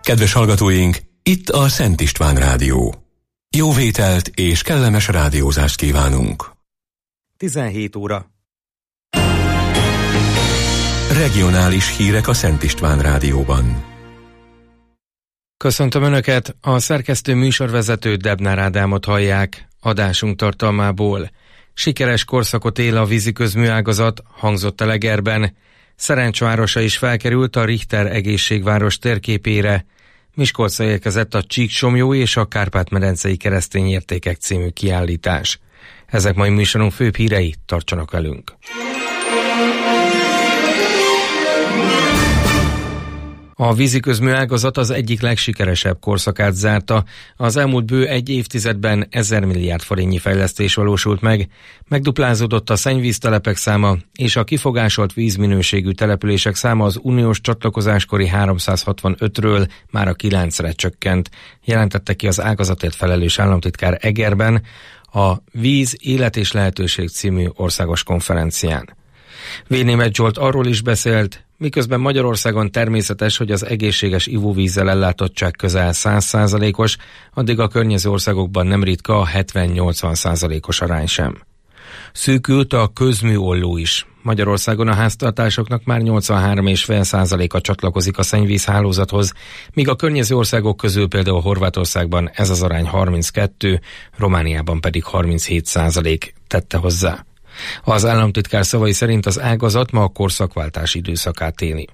Kedves hallgatóink, itt a Szent István Rádió. Jó vételt és kellemes rádiózást kívánunk. 17 óra. Regionális hírek a Szent István Rádióban. Köszöntöm Önöket, a szerkesztő műsorvezető Debnár Ádámot hallják. Adásunk tartalmából: sikeres korszakot él a víziközműágazat, hangzott a Legerben. Szerencsvárosa is felkerült a Richter egészségváros térképére. Miskolcra érkezett a Csíksomlyó és a Kárpát-medencei keresztény értékek című kiállítás. Ezek mai műsorunk főbb hírei, tartsanak velünk! A víziközműágazat az egyik legsikeresebb korszakát zárta. Az elmúlt bő egy évtizedben 1000 milliárd forintnyi fejlesztés valósult meg, megduplázódott a szennyvíztelepek száma, és a kifogásolt vízminőségű települések száma az uniós csatlakozáskori 365-ről már a 9-re csökkent, jelentette ki az ágazatért felelős államtitkár Egerben a Víz, Élet és Lehetőség című országos konferencián. Vénémet Zsolt arról is beszélt, miközben Magyarországon természetes, hogy az egészséges ivóvízzel ellátottság közel 100%-os, addig a környező országokban nem ritka a 70-80%-os arány sem. Szűkült a közműolló is. Magyarországon a háztartásoknak már 83,5%-a csatlakozik a szennyvízhálózathoz, míg a környező országok közül például Horvátországban ez az arány 32, Romániában pedig 37%, tette hozzá. Az államtitkár szavai szerint az ágazat ma a korszakváltás időszakát éli.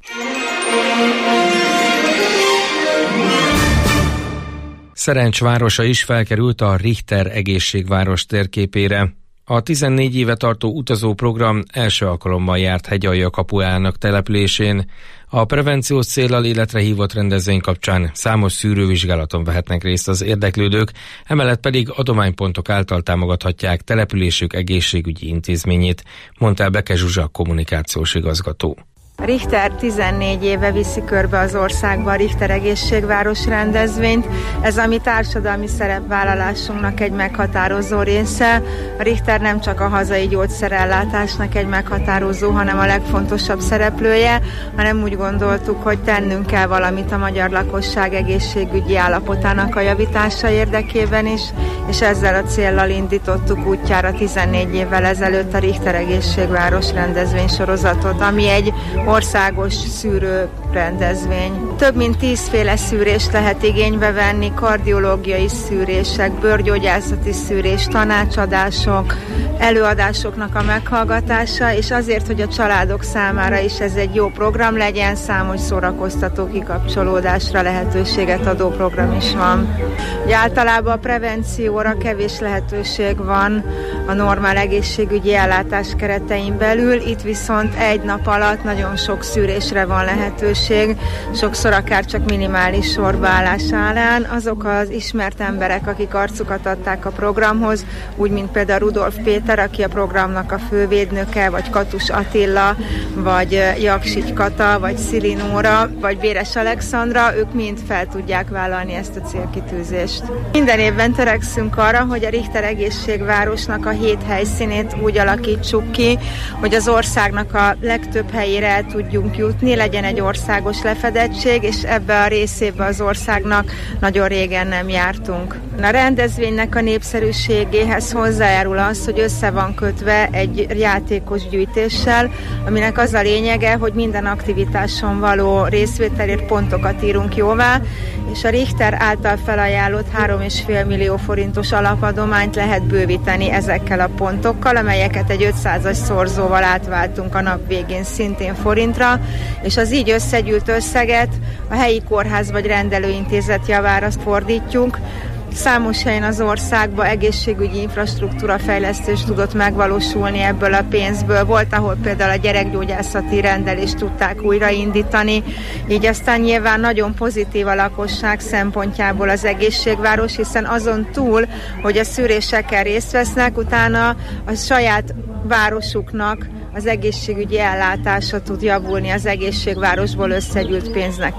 Szerencsvárosa is felkerült a Richter egészségváros térképére. A 14 éve tartó utazóprogram első alkalommal járt Hegyalja kapujának településén. A prevenciós céllal életre hívott rendezvény kapcsán számos szűrővizsgálaton vehetnek részt az érdeklődők, emellett pedig adománypontok által támogathatják településük egészségügyi intézményét, mondta el Beke Zsuzsa, kommunikációs igazgató. Richter 14 éve viszi körbe az országba a Richter egészségváros rendezvényt. Ez a mi társadalmi szerepvállalásunknak egy meghatározó része. A Richter nem csak a hazai gyógyszerellátásnak egy meghatározó, hanem a legfontosabb szereplője, hanem úgy gondoltuk, hogy tennünk kell valamit a magyar lakosság egészségügyi állapotának a javítása érdekében is, és ezzel a céllal indítottuk útjára 14 évvel ezelőtt a Richter egészségváros rendezvénysorozatot, ami egy országos szűrő rendezvény. Több mint 10 féle szűrést lehet igénybe venni, kardiológiai szűrések, bőrgyógyászati szűrés, tanácsadások, előadásoknak a meghallgatása, és azért, hogy a családok számára is ez egy jó program legyen, számos szórakoztató kikapcsolódásra lehetőséget adó program is van. Ugye általában a prevencióra kevés lehetőség van a normál egészségügyi ellátás keretein belül, itt viszont egy nap alatt nagyon sok szűrésre van lehetőség, sokszor akár csak minimális sorbaállás állán. Azok az ismert emberek, akik arcukat adták a programhoz, úgy, mint például Rudolf Péter, aki a programnak a fővédnöke, vagy Katus Attila, vagy Jaksigy Kata, vagy Szili Nóra, vagy Béres Alexandra, ők mind fel tudják vállalni ezt a célkitűzést. Minden évben törekszünk arra, hogy a Richter egészségvárosnak a 7 helyszínét úgy alakítsuk ki, hogy az országnak a legtöbb helyére el tudjunk jutni, legyen egy országos lefedettség, és ebbe a részébe az országnak nagyon régen nem jártunk. A rendezvénynek a népszerűségéhez hozzájárul az, hogy össze van kötve egy játékos gyűjtéssel, aminek az a lényege, hogy minden aktivitáson való részvételért pontokat írunk jóvá, és a Richter által felajánlott 3,5 millió forintos alapadományt lehet bővíteni ezekkel a pontokkal, amelyeket egy 500-as szorzóval átváltunk a nap végén szintén forintra, és az így összegyűlt összeget a helyi kórház vagy rendelőintézet javára fordítjuk. Számos helyen az országban egészségügyi infrastruktúra fejlesztés tudott megvalósulni ebből a pénzből. Volt, ahol például a gyerekgyógyászati rendelést tudták újraindítani, így aztán nyilván nagyon pozitív a lakosság szempontjából az egészségváros, hiszen azon túl, hogy a szűréseken részt vesznek, utána a saját városuknak az egészségügyi ellátása tud javulni az egészségvárosból összegyűlt pénznek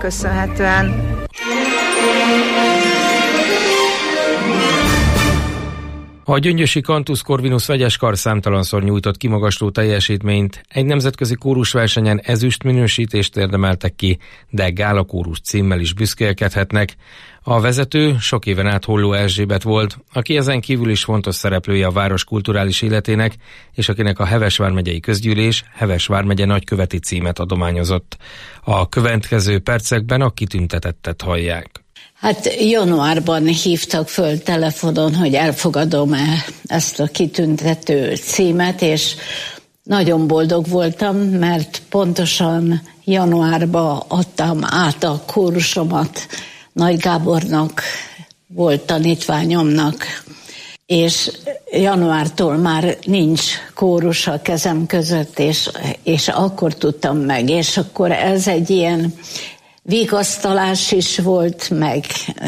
köszönhetően. A gyöngyösi Cantus Corvinus vegyes kar számtalanszor nyújtott kimagasló teljesítményt, egy nemzetközi kórusversenyen ezüst minősítést érdemeltek ki, de gálakórus címmel is büszkélkedhetnek. A vezető sok éven át Holló Erzsébet volt, aki ezen kívül is fontos szereplője a város kulturális életének, és akinek a Heves vármegyei közgyűlés Heves vármegye nagyköveti címet adományozott. A következő percekben a kitüntetettet hallják. Hát januárban hívtak föl telefonon, hogy elfogadom-e ezt a kitüntető címet, és nagyon boldog voltam, mert pontosan januárban adtam át a kórusomat Nagy Gábornak, volt tanítványomnak, és januártól már nincs kórus a kezem között, és akkor tudtam meg, és akkor ez egy ilyen vigasztalás is volt, meg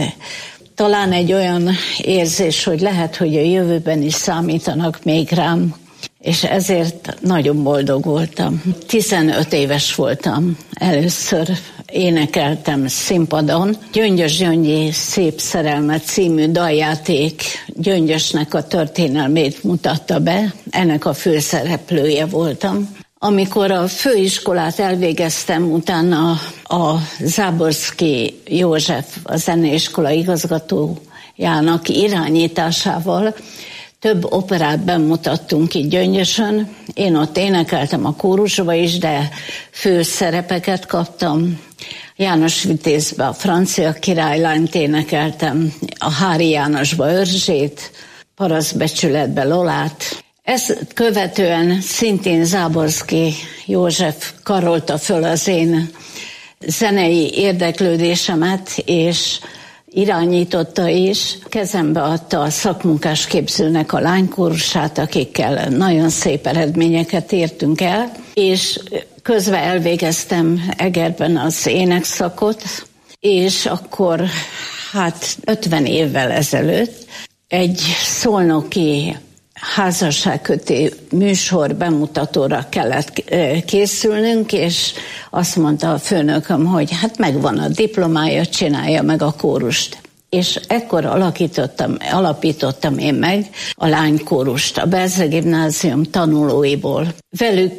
talán egy olyan érzés, hogy lehet, hogy a jövőben is számítanak még rám, és ezért nagyon boldog voltam. 15 éves voltam, először énekeltem színpadon. Gyöngyös Gyöngyi Szép Szerelme című daljáték Gyöngyösnek a történelmét mutatta be, ennek a főszereplője voltam. Amikor a főiskolát elvégeztem, utána a Záborszky József, a zeneiskola igazgatójának irányításával több operát bemutattunk itt Gyöngyösön. Én ott énekeltem a kórusba is, de főszerepeket kaptam. János Vitézbe a francia királylányt énekeltem, a Hári Jánosba Örzsét, Parasztbecsületbe Lolát. Ezt követően szintén Záborszky József karolta föl az én zenei érdeklődésemet, és irányította is. Kezembe adta a szakmunkásképzőnek a lánykórusát, akikkel nagyon szép eredményeket értünk el, és közben elvégeztem Egerben az énekszakot, és akkor 50 évvel ezelőtt egy szolnoki házasságkötő műsor bemutatóra kellett készülnünk, és azt mondta a főnököm, hogy megvan a diplomája, csinálja meg a kórust. És ekkor alapítottam én meg a lánykórust a Bezre Gimnázium tanulóiból. Velük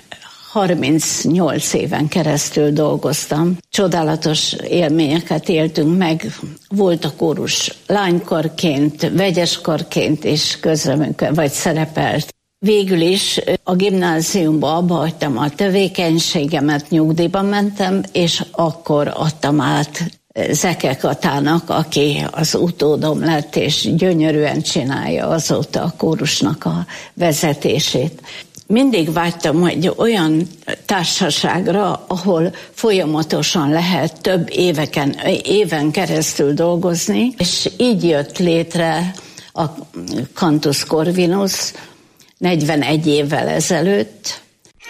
38 éven keresztül dolgoztam. Csodálatos élményeket éltünk meg. Volt a kórus lánykarként, vegyeskarként is közreműködött, vagy szerepelt. Végül is a gimnáziumba abba hagytam a tevékenységemet, nyugdíjba mentem, és akkor adtam át Zeke Katának, aki az utódom lett, és gyönyörűen csinálja azóta a kórusnak a vezetését. Mindig vágytam egy olyan társaságra, ahol folyamatosan lehet több éven keresztül dolgozni, és így jött létre a Cantus Corvinus 41 évvel ezelőtt.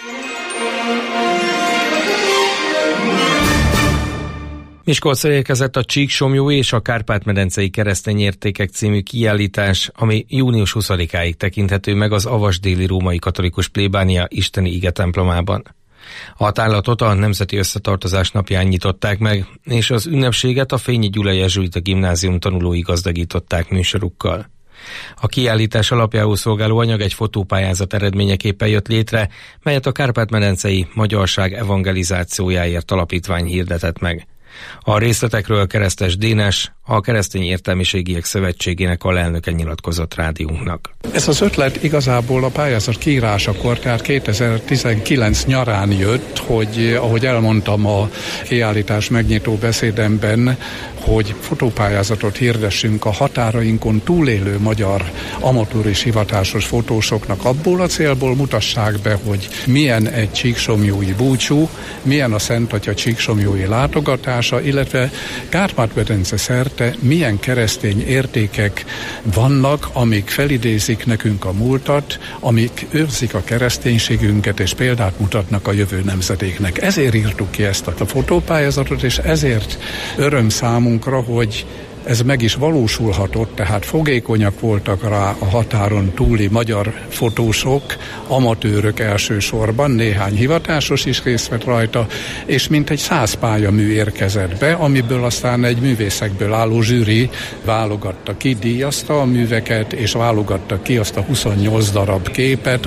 Miskolcra érkezett a Csíksomlyói és a Kárpát-medencei keresztény értékek című kiállítás, ami június 20-áig tekinthető meg az Avas déli római katolikus plébánia isteni ige templomában. A tárlatot a Nemzeti Összetartozás napján nyitották meg, és az ünnepséget a Fényi Gyula jezsuita gimnázium tanulói gazdagították műsorukkal. A kiállítás alapjául szolgáló anyag egy fotópályázat eredményeképpen jött létre, melyet a Kárpát-medencei Magyarság Evangelizációjáért Alapítvány hirdetett meg. A részletekről Keresztes Dénes, a Keresztény Értelmiségiek Szövetségének alelnöke nyilatkozott rádiónknak. Ez az ötlet igazából a pályázat kiírásakor, tehát 2019 nyarán jött, hogy ahogy elmondtam a kiállítás megnyitó beszédemben, hogy fotópályázatot hirdessünk a határainkon túlélő magyar amatőr és hivatásos fotósoknak. Abból a célból mutassák be, hogy milyen egy csíksomlyói búcsú, milyen a Szent Atya csíksomlyói látogatása, illetve Kárpát-medence szerte milyen keresztény értékek vannak, amik felidézik nekünk a múltat, amik őrzik a kereszténységünket, és példát mutatnak a jövő nemzedéknek. Ezért írtuk ki ezt a fotópályázatot, és ezért öröm számunkra, hogy ez meg is valósulhatott, tehát fogékonyak voltak rá a határon túli magyar fotósok, amatőrök elsősorban, néhány hivatásos is részt vett rajta, és mintegy 100 pályamű érkezett be, amiből aztán egy művészekből álló zsűri válogatta ki, díjazta a műveket, és válogatta ki azt a 28 darab képet,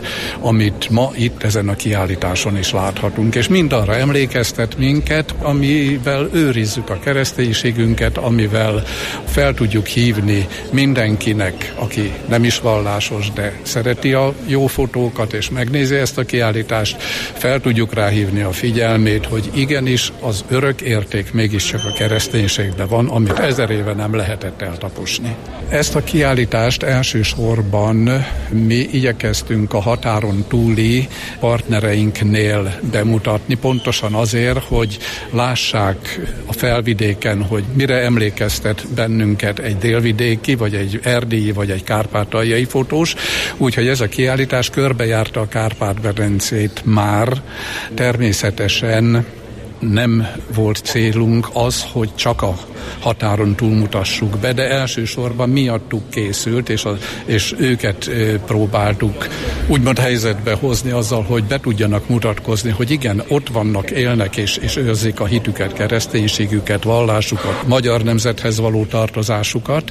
amit ma itt ezen a kiállításon is láthatunk, és mind arra emlékeztet minket, amivel őrizzük a kereszténységünket, amivel fel tudjuk hívni mindenkinek, aki nem is vallásos, de szereti a jó fotókat, és megnézi ezt a kiállítást, fel tudjuk ráhívni a figyelmét, hogy igenis az örök érték mégiscsak a kereszténységben van, amit 1000 éve nem lehetett eltaposni. Ezt a kiállítást elsősorban mi igyekeztünk a határon túli partnereinknél bemutatni, pontosan azért, hogy lássák a felvidéken, hogy mire emlékeztet bennünket egy délvidéki, vagy egy erdélyi, vagy egy kárpátaljai fotós, úgyhogy ez a kiállítás körbejárta a Kárpát-medencét már. Természetesen nem volt célunk az, hogy csak a határon túlmutassuk be, de elsősorban miattuk készült, és őket próbáltuk úgymond helyzetbe hozni azzal, hogy be tudjanak mutatkozni, hogy igen, ott vannak, élnek és őrzik a hitüket, kereszténységüket, vallásukat, magyar nemzethez való tartozásukat,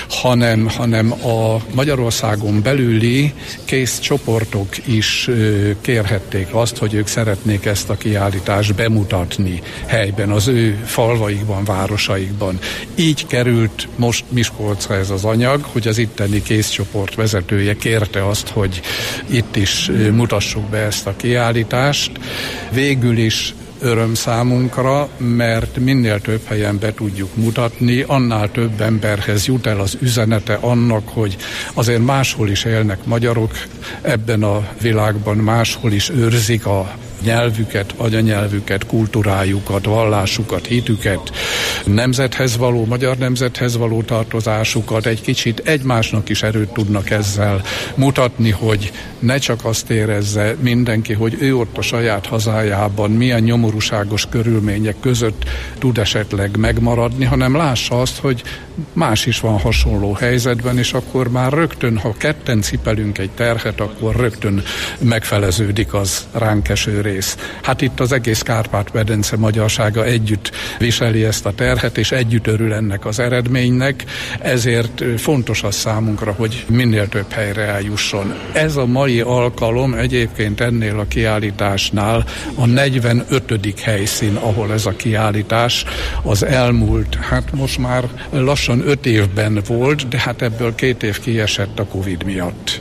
hanem a Magyarországon belüli kész csoportok is kérhették azt, hogy ők szeretnék ezt a kiállítást bemutatni helyben, az ő falvaikban, városaikban. Így került most Miskolcra ez az anyag, hogy az itteni készcsoport vezetője kérte azt, hogy itt is mutassuk be ezt a kiállítást. Végül is öröm számunkra, mert minél több helyen be tudjuk mutatni, annál több emberhez jut el az üzenete annak, hogy azért máshol is élnek magyarok ebben a világban, máshol is őrzik a nyelvüket, anyanyelvüket, kultúrájukat, vallásukat, hitüket, nemzethez való, magyar nemzethez való tartozásukat, egy kicsit egymásnak is erőt tudnak ezzel mutatni, hogy ne csak azt érezze mindenki, hogy ő ott a saját hazájában milyen nyomorúságos körülmények között tud esetleg megmaradni, hanem lássa azt, hogy más is van hasonló helyzetben, és akkor már rögtön, ha ketten cipelünk egy terhet, akkor rögtön megfeleződik az ránk eső rész. Hát itt az egész Kárpát-medence magyarsága együtt viseli ezt a terhet, és együtt örül ennek az eredménynek, ezért fontos az számunkra, hogy minél több helyre eljusson. Ez a mai alkalom egyébként ennél a kiállításnál a 45. helyszín, ahol ez a kiállítás az elmúlt, hát most már lassan 5 évben volt, de hát ebből 2 év kiesett a Covid miatt.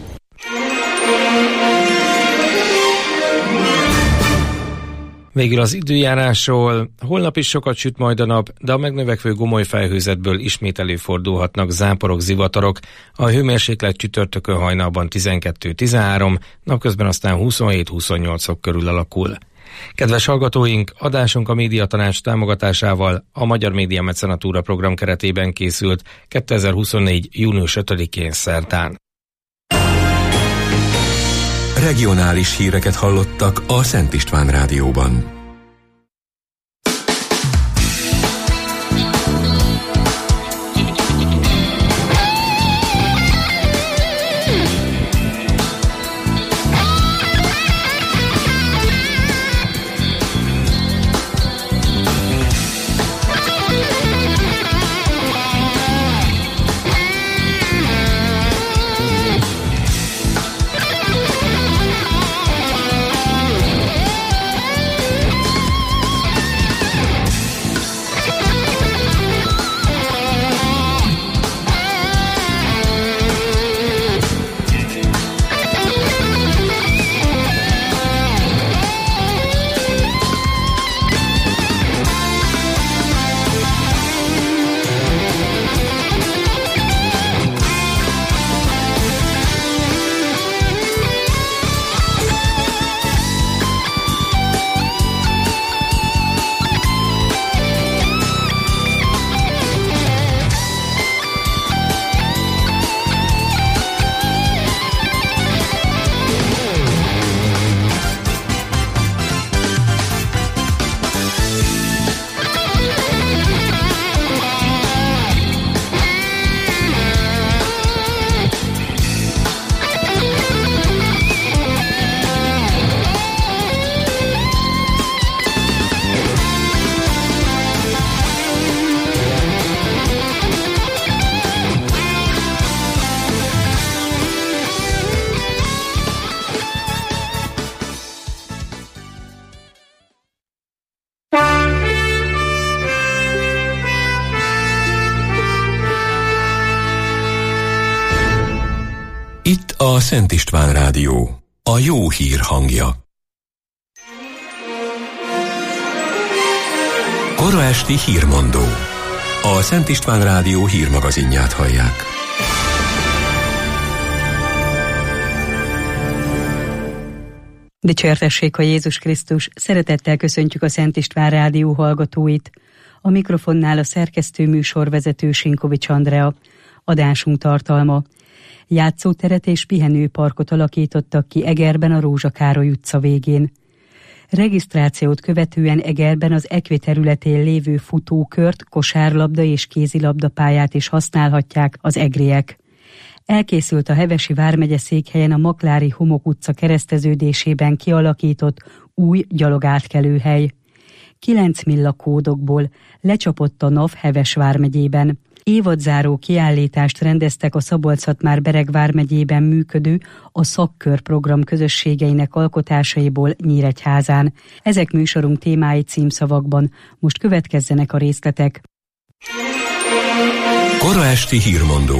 Végül az időjárásról. Holnap is sokat süt majd a nap, de a megnövekvő gomoly felhőzetből ismét előfordulhatnak záporok, zivatarok. A hőmérséklet csütörtökön hajnalban 12-13, napközben aztán 27-28 fok körül alakul. Kedves hallgatóink, adásunk a Médiatanács támogatásával a Magyar Média Mecenatúra program keretében készült 2024. június 5-én szerdán. Regionális híreket hallottak a Szent István Rádióban. a Szent István Rádió, a jó hír hangja. Kora esti hírmondó. A Szent István Rádió hírmagazinját hallják. Dicsértessék a Jézus Krisztus, szeretettel köszöntjük a Szent István Rádió hallgatóit. A mikrofonnál a szerkesztő műsorvezető Sinkovics Andrea. Adásunk tartalma: játszóteret és pihenőparkot alakítottak ki Egerben a Rózsa Károly utca végén. Regisztrációt követően Egerben az Equi területén lévő futókört, kosárlabda és kézilabda pályát is használhatják az egriek. Elkészült a Hevesi vármegye székhelyen a Maklári Homok utca kereszteződésében kialakított új gyalogátkelőhely. 9 lakódokból lecsapott a NAV Heves vármegyében. Évadzáró kiállítást rendeztek a Szabolcs-Szatmár-Bereg vármegyében működő a Szakkör program közösségeinek alkotásaiból Nyíregyházán. Ezek műsorunk témái címszavakban. Most következzenek a részletek. Kora esti hírmondó.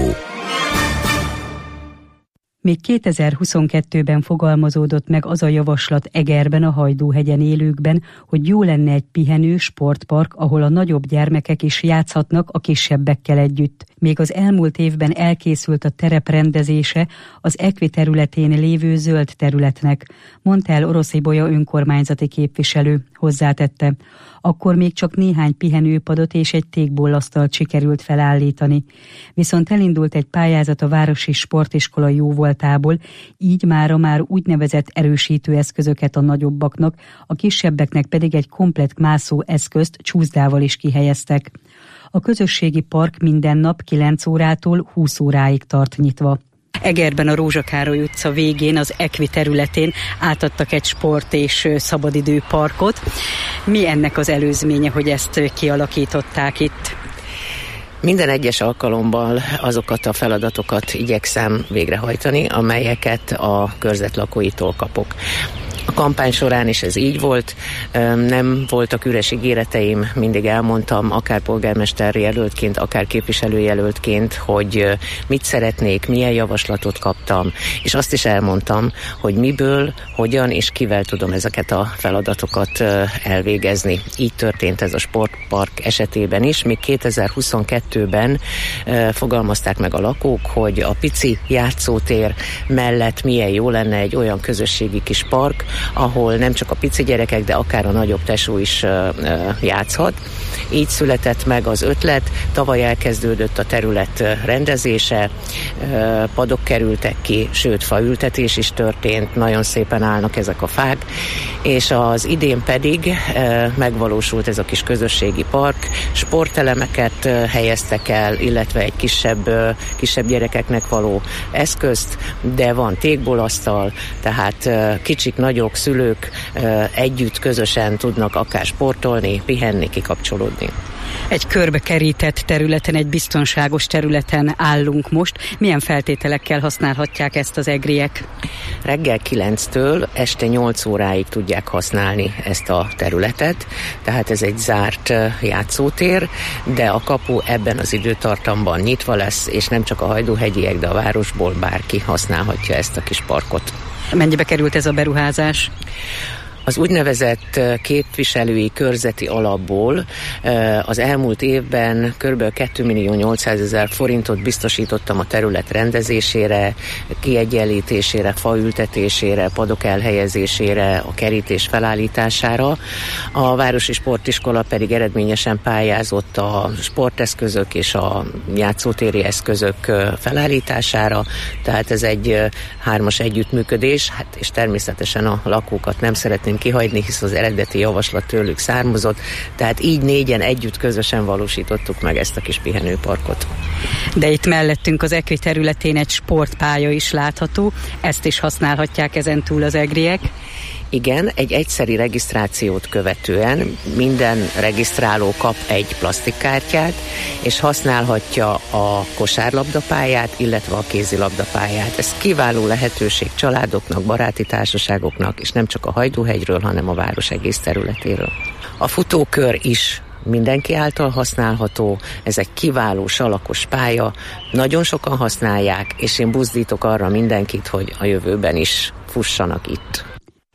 Még 2022-ben fogalmazódott meg az a javaslat Egerben a Hajdúhegyen élőkben, hogy jó lenne egy pihenő sportpark, ahol a nagyobb gyermekek is játszhatnak a kisebbekkel együtt. Még az elmúlt évben elkészült a terep rendezése az Equi területén lévő zöld területnek, mondta el Oroszibolya önkormányzati képviselő, hozzátette. Akkor még csak néhány pihenőpadot és egy tékbollasztalt sikerült felállítani. Viszont elindult egy pályázat a Városi Sportiskola jóvoltából, így mára már úgynevezett erősítő eszközöket a nagyobbaknak, a kisebbeknek pedig egy komplett mászó eszközt csúszdával is kihelyeztek. A közösségi park minden nap 9 órától 20 óráig tart nyitva. Egerben a Rózsa Károly utca végén az Equi területén átadtak egy sport- és szabadidőparkot. Mi ennek az előzménye, hogy ezt kialakították itt? Minden egyes alkalommal azokat a feladatokat igyekszem végrehajtani, amelyeket a körzet lakóitól kapok. A kampány során is ez így volt, nem voltak üres ígéreteim, mindig elmondtam, akár polgármester jelöltként, akár képviselőjelöltként, hogy mit szeretnék, milyen javaslatot kaptam, és azt is elmondtam, hogy miből, hogyan és kivel tudom ezeket a feladatokat elvégezni. Így történt ez a sportpark esetében is, még 2022-ben fogalmazták meg a lakók, hogy a pici játszótér mellett milyen jó lenne egy olyan közösségi kis park, ahol nem csak a pici gyerekek, de akár a nagyobb tesó is játszhat. Így született meg az ötlet, tavaly elkezdődött a terület rendezése, padok kerültek ki, sőt faültetés is történt, nagyon szépen állnak ezek a fák, és az idén pedig megvalósult ez a kis közösségi park, sportelemeket helyeztek el, illetve egy kisebb gyerekeknek való eszközt, de van tékbolasztal, tehát kicsik, nagyok, szülők együtt, közösen tudnak akár sportolni, pihenni, kikapcsolódni. Egy körbekerített területen, egy biztonságos területen állunk most. Milyen feltételekkel használhatják ezt az egriek? Reggel 9-től este 8 óráig tudják használni ezt a területet, tehát ez egy zárt játszótér, de a kapu ebben az időtartamban nyitva lesz, és nem csak a hajdúhegyiek, de a városból bárki használhatja ezt a kis parkot. Mennyibe került ez a beruházás? Az úgynevezett képviselői körzeti alapból az elmúlt évben kb. 2.800.000 forintot biztosítottam a terület rendezésére, kiegyenlítésére, faültetésére, padok elhelyezésére, a kerítés felállítására. A Városi Sportiskola pedig eredményesen pályázott a sporteszközök és a játszótéri eszközök felállítására, tehát ez egy hármas együttműködés, és természetesen a lakókat nem szeretném kihagyni, hisz az eredeti javaslat tőlük származott, tehát így négyen együtt közösen valósítottuk meg ezt a kis pihenőparkot. De itt mellettünk az Equi területén egy sportpálya is látható, ezt is használhatják ezentúl az egriek? Igen, egy egyszeri regisztrációt követően minden regisztráló kap egy plastikkártyát, és használhatja a kosárlabdapályát, illetve a kézilabdapályát. Ez kiváló lehetőség családoknak, baráti társaságoknak, és nem csak a Hajdúhegyről, hanem a város egész területéről. A futókör is mindenki által használható, ez egy kiváló salakos pálya, nagyon sokan használják, és én buzdítok arra mindenkit, hogy a jövőben is fussanak itt.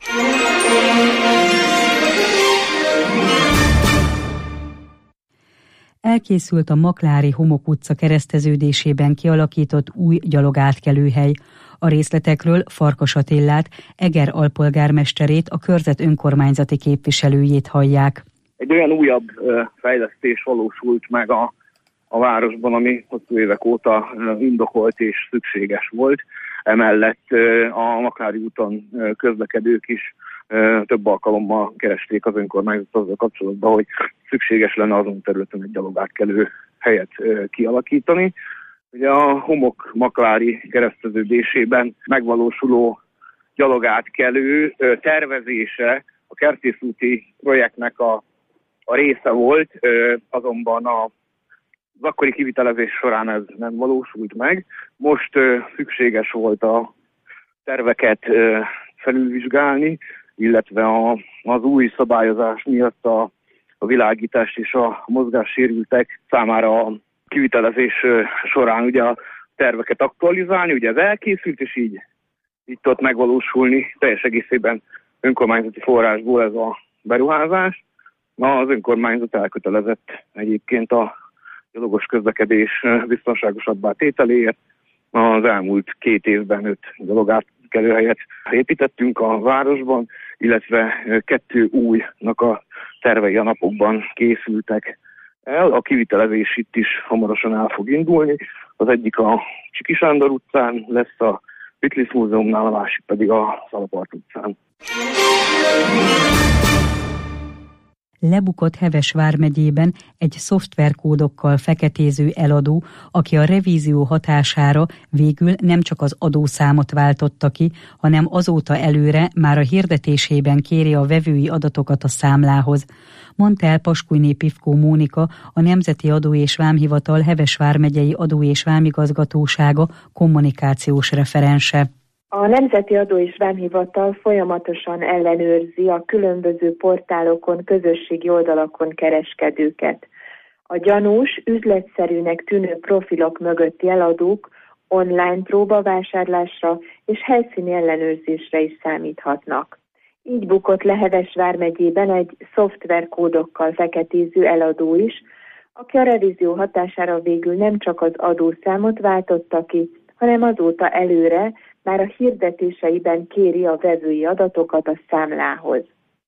Elkészült a Maklári Homok utca kereszteződésében kialakított új gyalogátkelőhely. A részletekről Farkas Attillát, Eger alpolgármesterét, a körzet önkormányzati képviselőjét hallják. Egy olyan újabb fejlesztés valósult meg a városban, ami hosszú évek óta indokolt és szükséges volt. Emellett a Maklári úton közlekedők is több alkalommal keresték az önkormányzatot azzal kapcsolatban, hogy szükséges lenne azon területen egy gyalogátkelő helyet kialakítani. Ugye a Homok Maklári kereszteződésében megvalósuló gyalogátkelő tervezése a kertészúti projektnek a része volt, azonban az akkori kivitelezés során ez nem valósult meg. Most szükséges volt a terveket felülvizsgálni, illetve az új szabályozás miatt a világítás és a mozgássérültek számára a kivitelezés során ugye a terveket aktualizálni. Ugye ez elkészült, és így tudott megvalósulni teljes egészében önkormányzati forrásból ez a beruházás. Az önkormányzat elkötelezett egyébként a gyalogos közlekedés biztonságosabbá tételéért. Az elmúlt 2 évben 5 gyalogátkelőhelyet építettünk a városban, illetve 2 újnak a tervei a napokban készültek el. A kivitelezés itt is hamarosan el fog indulni. Az egyik a Csiki Sándor utcán lesz a Vitlys Múzeumnál, a másik pedig a Szalapart utcán. Lebukott Heves vármegyében egy szoftverkódokkal feketéző eladó, aki a revízió hatására végül nem csak az adószámot váltotta ki, hanem azóta előre már a hirdetésében kéri a vevői adatokat a számlához. Mondta el Paskújné Pivkó Mónika, a Nemzeti Adó és Vámhivatal Heves vármegyei adó- és vámigazgatósága kommunikációs referense. A Nemzeti Adó és Vámhivatal folyamatosan ellenőrzi a különböző portálokon, közösségi oldalakon kereskedőket. A gyanús, üzletszerűnek tűnő profilok mögötti eladók online próbavásárlásra és helyszíni ellenőrzésre is számíthatnak. Így bukott le Heves vármegyében egy szoftverkódokkal feketéző eladó is, aki a revízió hatására végül nem csak az adószámot váltotta ki, hanem azóta előre már a hirdetéseiben kéri a vevői adatokat a számlához.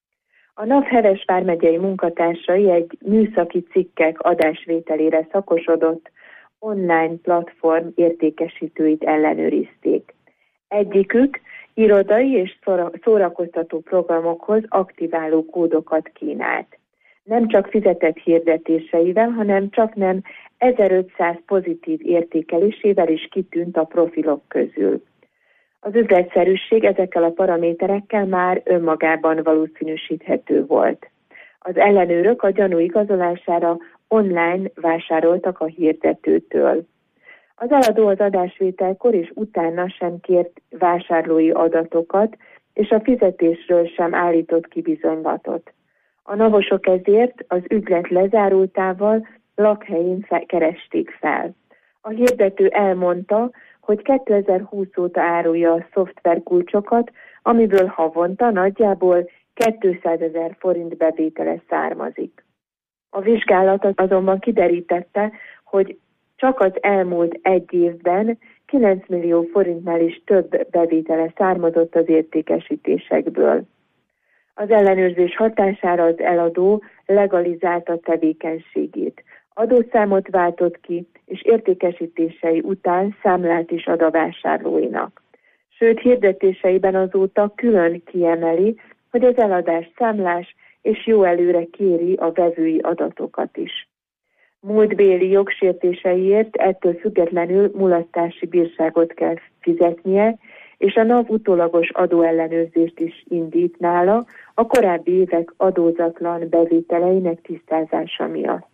A NAV Heves vármegyei munkatársai egy műszaki cikkek adásvételére szakosodott online platform értékesítőit ellenőrizték. Egyikük irodai és szórakoztató programokhoz aktiváló kódokat kínált. Nem csak fizetett hirdetéseivel, hanem csaknem 1500 pozitív értékelésével is kitűnt a profilok közül. Az üzletszerűség ezekkel a paraméterekkel már önmagában valószínűsíthető volt. Az ellenőrök a gyanú igazolására online vásároltak a hirdetőtől. Az eladó az adásvételkor és utána sem kért vásárlói adatokat, és a fizetésről sem állított ki bizonylatot. A navosok ezért az üzlet lezárultával lakhelyén keresték fel. A hirdető elmondta, hogy 2020 óta árulja a szoftverkulcsokat, amiből havonta nagyjából 200 000 forint bevétele származik. A vizsgálat azonban kiderítette, hogy csak az elmúlt 1 évben 9 millió forintnál is több bevétele származott az értékesítésekből. Az ellenőrzés hatására az eladó legalizálta tevékenységét. Adószámot váltott ki, és értékesítései után számlát is ad a vásárlóinak. Sőt, hirdetéseiben azóta külön kiemeli, hogy az eladás számlás és jó előre kéri a vevői adatokat is. Múltbéli jogsértéseiért ettől függetlenül mulasztási bírságot kell fizetnie, és a NAV utólagos adóellenőrzést is indít nála a korábbi évek adózatlan bevételeinek tisztázása miatt.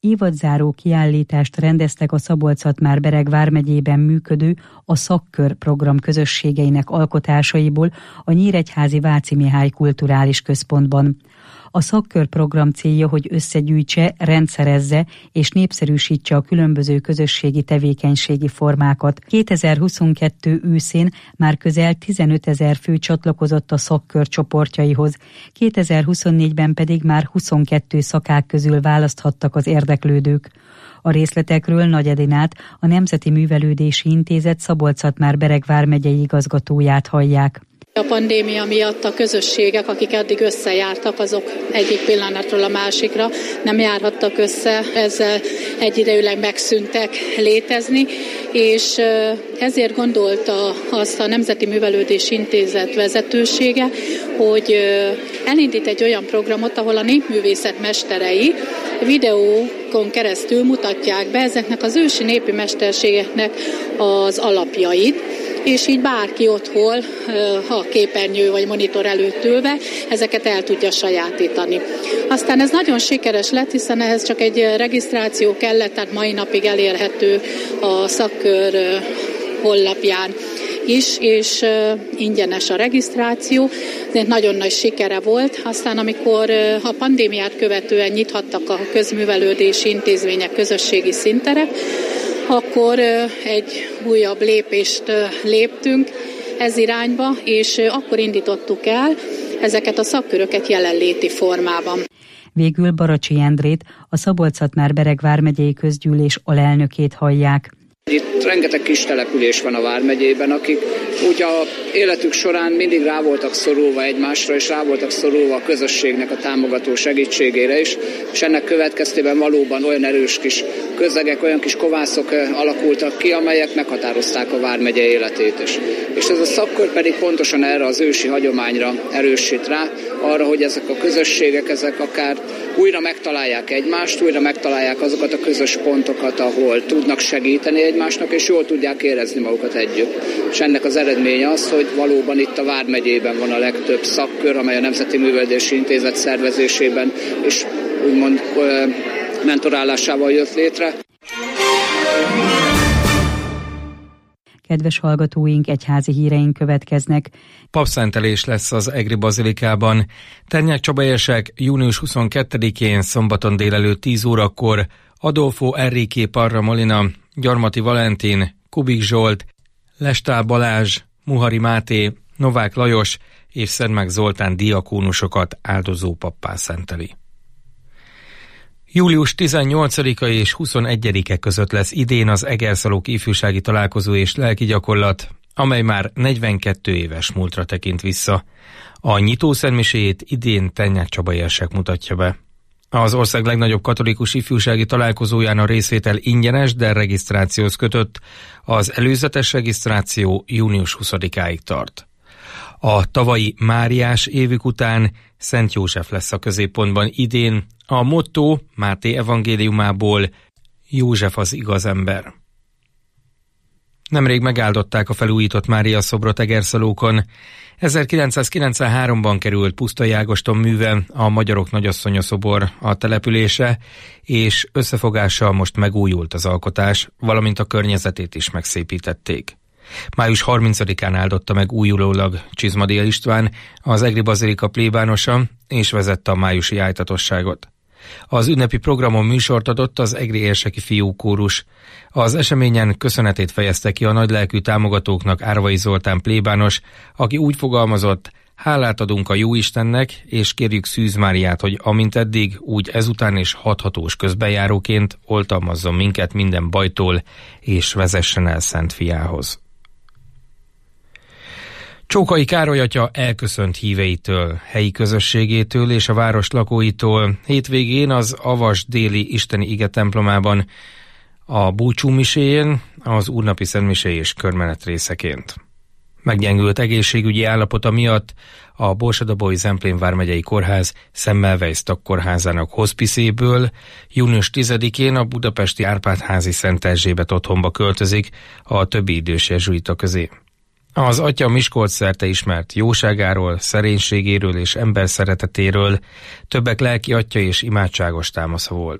évadzáró kiállítást rendeztek a Szabolcs-Szatmár-Bereg vármegyében működő a Szakkör program közösségeinek alkotásaiból a Nyíregyházi Váci Mihály Kulturális Központban. A Szakkör program célja, hogy összegyűjtse, rendszerezze és népszerűsítse a különböző közösségi tevékenységi formákat. 2022 őszén már közel 15 000 fő csatlakozott a Szakkör csoportjaihoz, 2024-ben pedig már 22 szakák közül választhattak az érdeklődők. A részletekről Nagy Edinát, a Nemzeti Művelődési Intézet Szabolcs-Szatmár-Bereg vármegyei igazgatóját hallják. A pandémia miatt a közösségek, akik eddig összejártak, azok egyik pillanatról a másikra nem járhattak össze, ezzel egyidejűleg megszűntek létezni, és ezért gondolta azt a Nemzeti Művelődési Intézet vezetősége, hogy elindít egy olyan programot, ahol a népművészet mesterei videókon keresztül mutatják be ezeknek az ősi népi mesterségeknek az alapjait, és így bárki otthon, ha képernyő vagy monitor előtt ülve, ezeket el tudja sajátítani. Aztán ez nagyon sikeres lett, hiszen ehhez csak egy regisztráció kellett, tehát mai napig elérhető a Szakkör honlapján is, és ingyenes a regisztráció, ezért nagyon nagy sikere volt. Aztán amikor a pandémiát követően nyithattak a közművelődési intézmények, közösségi színterek, akkor egy újabb lépést léptünk ez irányba, és akkor indítottuk el ezeket a szakköröket jelenléti formában. Végül Baracsi Endrét, a Szabolcs-Szatmár-Bereg vármegyei közgyűlés alelnökét hallják. Itt rengeteg kis település van a vármegyében, akik úgy a életük során mindig rá voltak szorulva egymásra, és rá voltak szorulva a közösségnek a támogató segítségére is, és ennek következtében valóban olyan erős kis közegek, olyan kis kovászok alakultak ki, amelyek meghatározták a vármegye életét is. És ez a szakkör pedig pontosan erre az ősi hagyományra erősít rá, arra, hogy ezek a közösségek, ezek akár újra megtalálják egymást, újra megtalálják azokat a közös pontokat, ahol tudnak segíteni egymásnak, és jól tudják érezni magukat együtt. És ennek az eredménye az, hogy valóban itt a vármegyében van a legtöbb szakkör, amely a Nemzeti Művelődési Intézet szervezésében és úgymond mentorálásával jött létre. Kedves hallgatóink, egyházi híreink következnek. Papszentelés lesz az Egri Bazilikában. Ternyák Csaba-érsek június 22-én szombaton délelőtt 10 órakor Adolfo Enrique Parra Molina, Gyarmati Valentin, Kubik Zsolt, Lestál Balázs, Muhari Máté, Novák Lajos és Szedmák Zoltán diakónusokat áldozó pappá szenteli. Július 18-a és 21-e között lesz idén az Egerszalók ifjúsági találkozó és lelki gyakorlat, amely már 42 éves múltra tekint vissza. A nyitószentmiséjét idén Ternyák Csaba-érsek mutatja be. Az ország legnagyobb katolikus ifjúsági találkozóján a részvétel ingyenes, de regisztrációhoz kötött. Az előzetes regisztráció június 20-áig tart. A tavalyi Máriás évük után Szent József lesz a középpontban idén. A motto Máté evangéliumából: József az igaz ember. Nemrég megáldották a felújított Mária szobrot Egerszalókon. 1993-ban került Pusztai Ágoston műve, a Magyarok Nagyasszonya szobor a településre, és összefogással most megújult az alkotás, valamint a környezetét is megszépítették. Május 30-án áldotta meg újulólag Csizmadia István, az Egri Bazilika plébánosa, és vezette a májusi ájtatosságot. Az ünnepi programon műsort adott az egri érseki fiúkórus. Az eseményen köszönetét fejezte ki a nagylelkű támogatóknak Árvai Zoltán plébános, aki úgy fogalmazott: hálát adunk a Jóistennek, és kérjük Szűz Máriát, hogy amint eddig, úgy ezután is hathatós közbenjáróként oltalmazzon minket minden bajtól, és vezessen el Szent Fiához. Csókai Károly atya elköszönt híveitől, helyi közösségétől és a város lakóitól. Hétvégén az Avas déli isteni ige templomában a búcsúmiséjén, az úrnapi szentmisé és körmenet részeként. Meggyengült egészségügyi állapota miatt a Borsod-Abaúj Zemplén vármegyei kórház Semmelweis tagkórházának hospiszéből június 10-én a budapesti Árpád-házi Szent Erzsébet otthonba költözik a többi idős jezsuita közé. Az atya Miskolc-szerte ismert jóságáról, szerénységéről és emberszeretetéről többek lelki atya és imádságos támasza volt.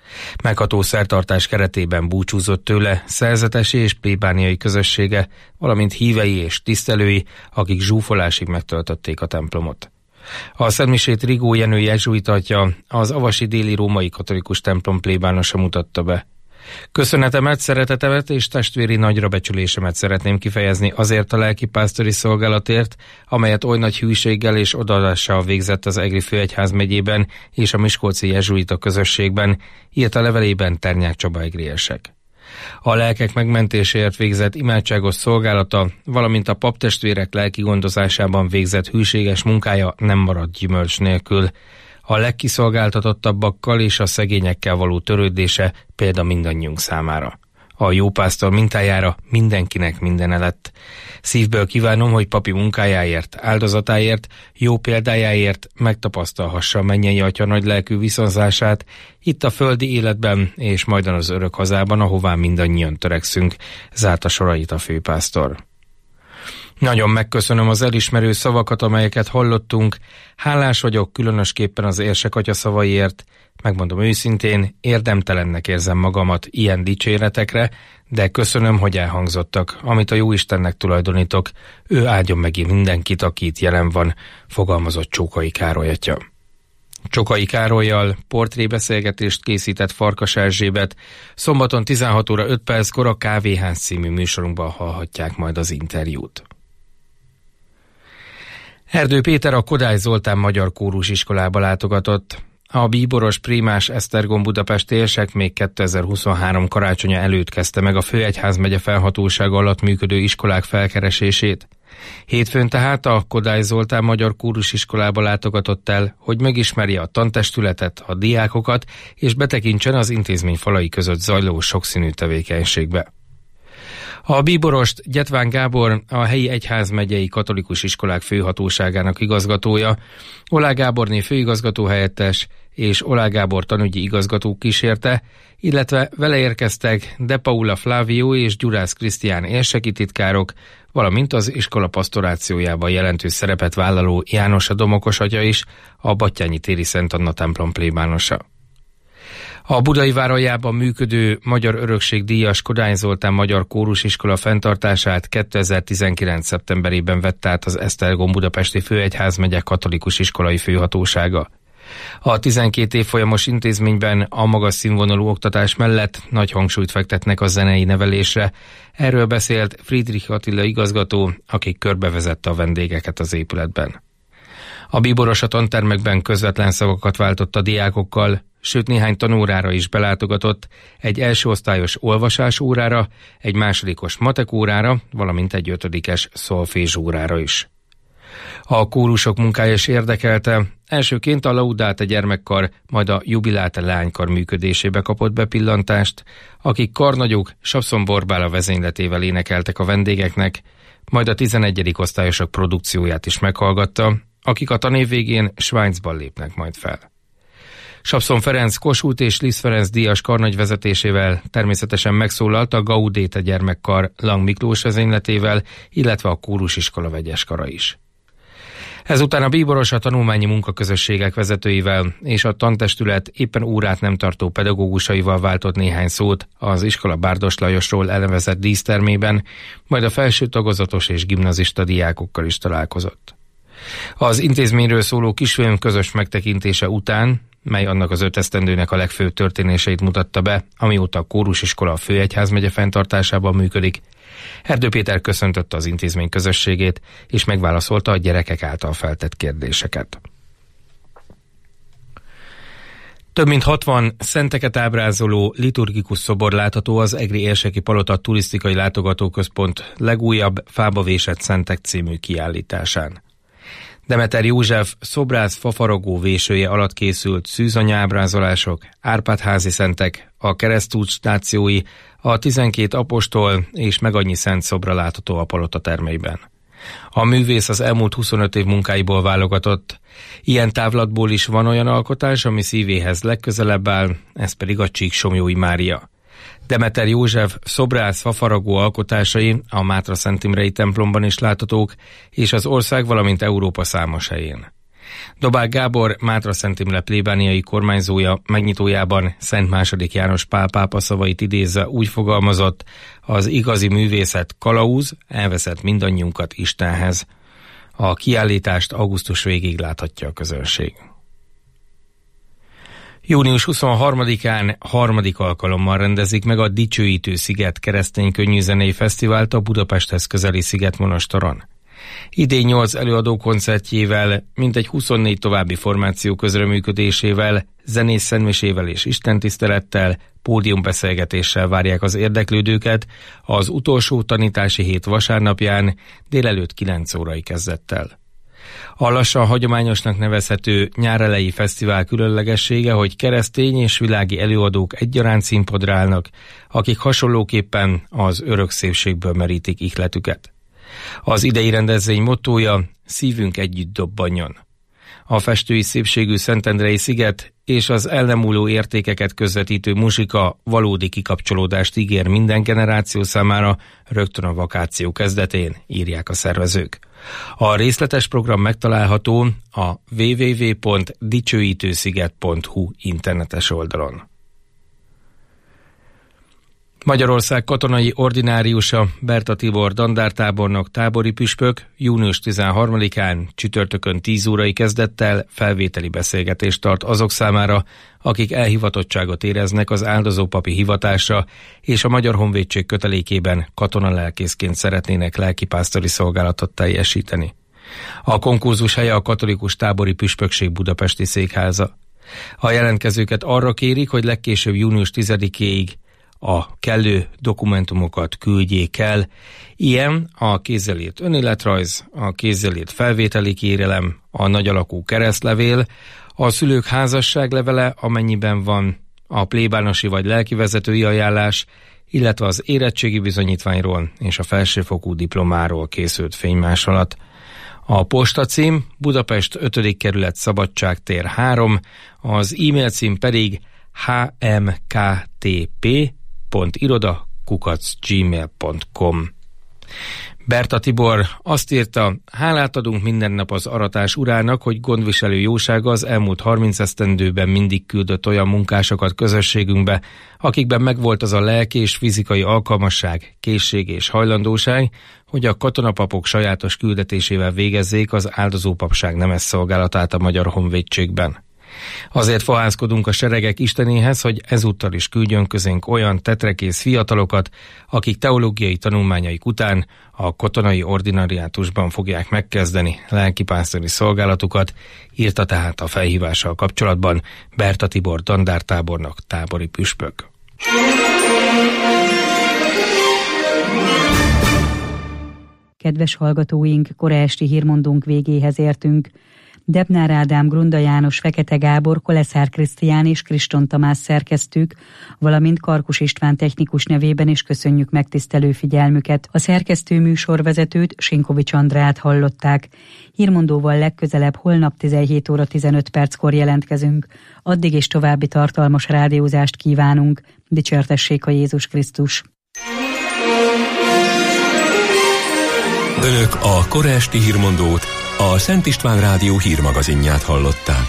Megható szertartás keretében búcsúzott tőle szerzetesi és plébániai közössége, valamint hívei és tisztelői, akik zsúfolásig megtöltötték a templomot. A szentmisét Rigó Jenő jezsuita atya, az avasi déli római katolikus templom plébánosa mutatta be. Köszönetemet, szeretetemet és testvéri nagyra becsülésemet szeretném kifejezni azért a lelkipásztori szolgálatért, amelyet oly nagy hűséggel és odaadással végzett az Egri főegyház megyében és a miskolci jezsuita közösségben, írt a levelében Ternyák Csaba egriesek. A lelkek megmentéséért végzett imádságos szolgálata, valamint a paptestvérek lelki gondozásában végzett hűséges munkája nem maradt gyümölcs nélkül. A legkiszolgáltatottabbakkal és a szegényekkel való törődése példa mindannyiunk számára. A jópásztor mintájára mindenkinek mindenelett. Szívből kívánom, hogy papi munkájáért, áldozatáért, jó példájáért megtapasztalhassa a mennyei atya nagy lelkű viszonzását itt a földi életben és majdan az örök hazában, ahová mindannyian törekszünk, zárta sorait a főpásztor. Nagyon megköszönöm az elismerő szavakat, amelyeket hallottunk. Hálás vagyok különösképpen az érsek atya szavaiért. Megmondom őszintén, érdemtelennek érzem magamat ilyen dicséretekre, de köszönöm, hogy elhangzottak, amit a Jóistennek tulajdonítok. Ő áldjon meg mindenkit, aki itt jelen van, fogalmazott Csókai Károly atya. Csokai Károllyal portrébeszélgetést készített Farkas Erzsébet. Szombaton 16 óra 5 perckor a Kávéház című műsorunkban hallhatják majd az interjút. Erdő Péter a Kodály Zoltán Magyar Kórus iskolába látogatott. A bíboros prímás Esztergom budapesti érsek még 2023 karácsonya előtt kezdte meg a Főegyházmegye felhatósága alatt működő iskolák felkeresését. Hétfőn tehát a Kodály Zoltán Magyar Kórus iskolába látogatott el, hogy megismerje a tantestületet, a diákokat, és betekintsen az intézmény falai között zajló sokszínű tevékenységbe. A bíborost Gyetván Gábor, a helyi egyházmegyei katolikus iskolák főhatóságának igazgatója, Olá Gáborné főigazgató helyettes és Olá Gábor tanügyi igazgató kísérte, illetve vele érkeztek De Paula Flávio és Gyurász Krisztián érseki titkárok, valamint az iskola pastorációjában jelentős szerepet vállaló János a Domokos atya is, a Battyányi téri Szent Anna templom plébánosa. A Budai Váraljában működő Magyar Örökség díjas Kodály Zoltán Magyar Kórusiskola fenntartását 2019. szeptemberében vett át az Esztergom budapesti Főegyházmegye katolikus iskolai főhatósága. A 12 évfolyamos intézményben a magas színvonalú oktatás mellett nagy hangsúlyt fektetnek a zenei nevelésre. Erről beszélt Friedrich Attila igazgató, aki körbevezette a vendégeket az épületben. A bíboros a tantermekben közvetlen szavakat váltott a diákokkal, sőt néhány tanórára is belátogatott, egy elsőosztályos olvasás órára, egy másodikos matek órára, valamint egy 5-es szolfézs órára is. A kórusok munkája is érdekelte, elsőként a Laudate gyermekkar, majd a Jubilate lánykar működésébe kapott bepillantást, akik karnagyok Sapszon Borbála vezényletével énekeltek a vendégeknek, majd a 11. osztályosok produkcióját is meghallgatta, akik a tanév végén Svájcban lépnek majd fel. Sapszon Ferenc Kossuth és Liszt Ferenc díjas karnagy vezetésével természetesen megszólalt a Gaudéte gyermekkar Lang Miklós vezényletével, illetve a kórusiskola vegyes kara is. Ezután a bíboros a tanulmányi munkaközösségek vezetőivel és a tantestület éppen órát nem tartó pedagógusaival váltott néhány szót az iskola Bárdos Lajosról elnevezett dísztermében, majd a felső tagozatos és gimnazista diákokkal is találkozott. Az intézményről szóló kisfilm közös megtekintése után, mely annak az 5 esztendőnek a legfőbb történéseit mutatta be, amióta a kórusiskola a Főegyházmegye fenntartásában működik, Erdő Péter köszöntötte az intézmény közösségét, és megválaszolta a gyerekek által feltett kérdéseket. Több mint 60 szenteket ábrázoló liturgikus szobor látható az Egri Érseki Palota Turisztikai Látogatóközpont legújabb Fába vésett szentek című kiállításán. Demeter József szobrász fafaragó vésője alatt készült szűzanya ábrázolások, Árpád-házi szentek, a keresztút stációi, a 12 apostol és meg annyi szent szobra látható a palota termeiben. A művész az elmúlt 25 év munkáiból válogatott. Ilyen távlatból is van olyan alkotás, ami szívéhez legközelebb áll, ez pedig a Csíksomlyói Mária. Demeter József szobrász fafaragó alkotásai a Mátra Szent Imrei templomban is láthatók, és az ország, valamint Európa számos helyén. Dobák Gábor, Mátra-Szent Imre plébániai kormányzója megnyitójában Szent II. János Pál pápa szavait idézve úgy fogalmazott: az igazi művészet kalauz, elveszett mindannyiunkat Istenhez. A kiállítást augusztus végig láthatja a közönség. Június 23-án harmadik alkalommal rendezik meg a Dicsőítő Sziget keresztény könnyűzenei fesztivált a Budapesthez közeli Szigetmonostoron. Idén 8 előadó koncertjével, mintegy 24 további formáció közreműködésével, zenész szentmisével és istentisztelettel, pódiumbeszélgetéssel várják az érdeklődőket az utolsó tanítási hét vasárnapján délelőtt 9 órai kezdettel. A lassan hagyományosnak nevezhető nyárelejé fesztivál különlegessége, hogy keresztény és világi előadók egyaránt színpadra állnak, akik hasonlóképpen az örök szépségből merítik ihletüket. Az idei rendezvény mottója: szívünk együtt dobbanjon. A festői szépségű Szentendrei sziget és az el nem múló értékeket közvetítő muzsika valódi kikapcsolódást ígér minden generáció számára rögtön a vakáció kezdetén, írják a szervezők. A részletes program megtalálható a www.dicsőítősziget.hu internetes oldalon. Magyarország katonai ordináriusa, Berta Tibor dandártábornok tábori püspök június 13-án csütörtökön 10 órai kezdettel felvételi beszélgetést tart azok számára, akik elhivatottságot éreznek az áldozópapi hivatásra, és a Magyar Honvédség kötelékében katonalelkészként szeretnének lelkipásztori szolgálatot teljesíteni. A konkurzus helye a Katolikus Tábori Püspökség budapesti székháza. A jelentkezőket arra kérik, hogy legkésőbb június 10-éig a kellő dokumentumokat küldjék el. Ilyen a kézzel írt önéletrajz, a kézzel írt felvételi kérelem, a nagyalakú keresztlevél, a szülők házasságlevele, amennyiben van, a plébánosi vagy lelkivezetői ajánlás, illetve az érettségi bizonyítványról és a felsőfokú diplomáról készült fénymásolat. A postacím Budapest 5. kerület Szabadságtér 3, az e-mail cím pedig hmktp.iroda@gmail.com. Berta Tibor azt írta: hálát adunk minden nap az aratás urának, hogy gondviselő jósága az elmúlt 30 esztendőben mindig küldött olyan munkásokat közösségünkbe, akikben megvolt az a lelki és fizikai alkalmasság, készség és hajlandóság, hogy a katonapapok sajátos küldetésével végezzék az áldozópapság nemes szolgálatát a Magyar Honvédségben. Azért fohászkodunk a seregek Istenéhez, hogy ezúttal is küldjön közénk olyan tetrekész fiatalokat, akik teológiai tanulmányaik után a katonai ordinariátusban fogják megkezdeni lelkipásztori szolgálatukat, írta tehát a felhívással kapcsolatban Berta Tibor dandártábornok tábori püspök. Kedves hallgatóink, kora esti hírmondónk végéhez értünk. Debnár Ádám, Grunda János, Fekete Gábor, Koleszár Krisztián és Kriston Tamás szerkesztők, valamint Karkus István technikus nevében is köszönjük megtisztelő figyelmüket. A szerkesztő műsorvezetőt, Sinkovics Andrát hallották. Hírmondóval legközelebb holnap 17 óra 15 perckor jelentkezünk. Addig is további tartalmas rádiózást kívánunk. Dicsértessék a Jézus Krisztus! Önök a kora esti hírmondót, a Szent István Rádió hírmagazinját hallották.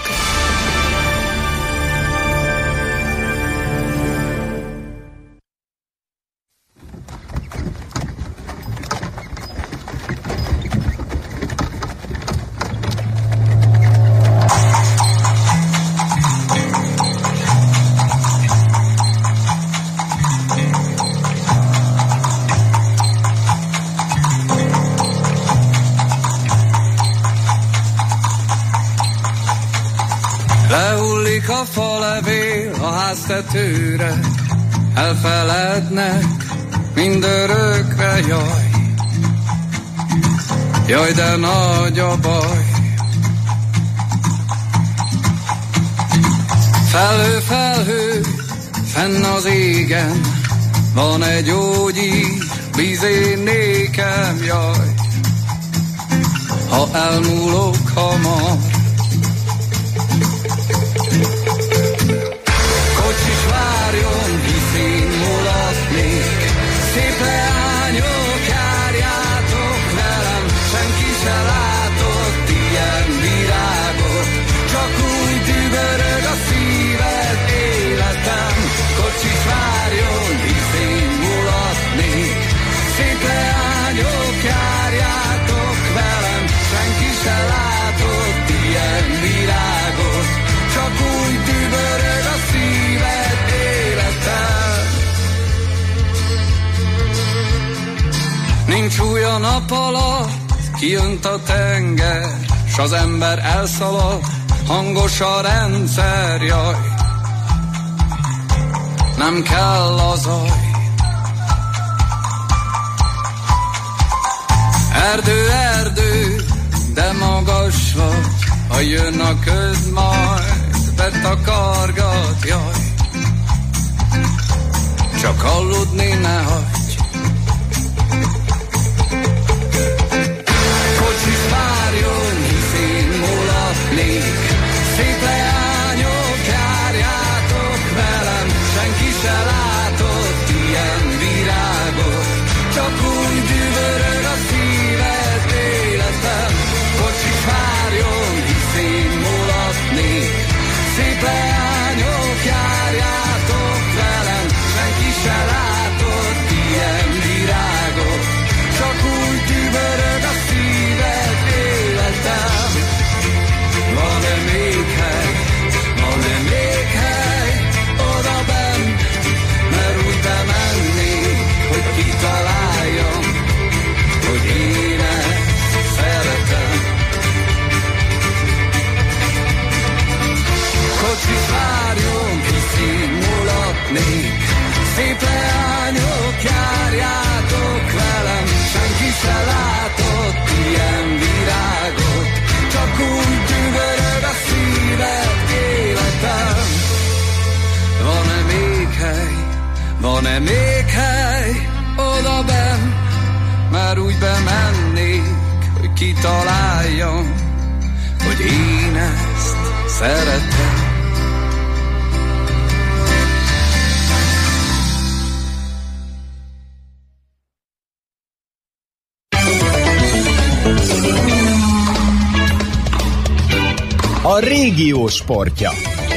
Leullik a falevél a háztetőre, elfelednek mindörökre, jaj. Jaj, de nagy a baj. Felhő, felhő, fenn az égen, van egy gyógyír, bízén nékem, jaj. Ha elmúlok hamar, kocsis várjon, hisz én mulatnék. Szép leányok, járjátok velem, senki se látott ilyen virágot. a nap alatt kijönt a tenger, s az ember elszalad, hangos a rendszer, jaj. Nem kell a zaj. Erdő, erdő, de magas vagy, ha jön a köd, majd betakargat, jaj. Csak aludni ne hagyj. Kocsis várjon, hisz én mulatnék. Szép leányok, járjátok velem, senki se látott ilyen virágot. Csak úgy dübörög a szíved, életem. Kocsis várjon, hisz én mulatnék. Szép leányok, járjátok velem, senki se látott ilyen virágot. Csak úgy dübörög a szíved, életem. Van-e még hely, van-e még hely oda benn, mert úgy bemennék, hogy kitaláljam, hogy én ezt szeretem. Kocsis várjon, hisz én mulatnék. Szép leányok, járjátok velem, senki se látott ilyen virágot. Csak úgy dübörög a szíved, életem. Van-e még hely, van-e még hely oda benn, már úgy bemennék, hogy kitaláljam, hogy én ezt szeretem. A régió sportja.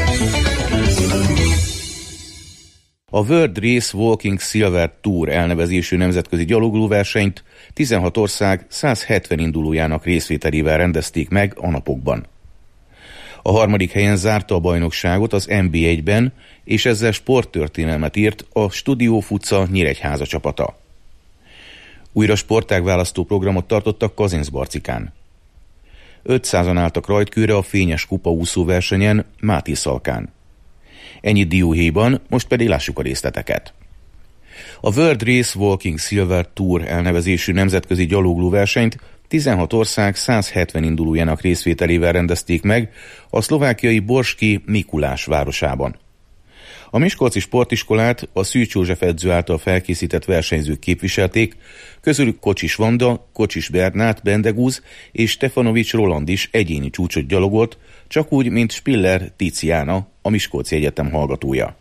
A World Race Walking Silver Tour elnevezésű nemzetközi gyaloglóversenyt 16 ország 170 indulójának részvételével rendezték meg a napokban. A harmadik helyen zárta a bajnokságot az NB1-ben, és ezzel sporttörténelmet írt a Studio Fuca Nyíregyháza csapata. Újra sportágválasztó programot tartottak Kazincbarcikán. 500-an álltak rajtkőre a fényes kupa úszóversenyen Máté Szalkán. Ennyi dióhéjban, most pedig lássuk a részleteket. A World Race Walking Silver Tour elnevezésű nemzetközi gyaloglóversenyt 16 ország 170 indulójának részvételével rendezték meg a szlovákiai Borski Mikulás városában. A miskolci sportiskolát a Szűcs József edző által felkészített versenyzők képviselték, közülük Kocsis Vanda, Kocsis Bernát Bendegúz és Stefanovics Roland is egyéni csúcsot gyalogolt, csak úgy, mint Spiller Tiziana, a Miskolci Egyetem hallgatója.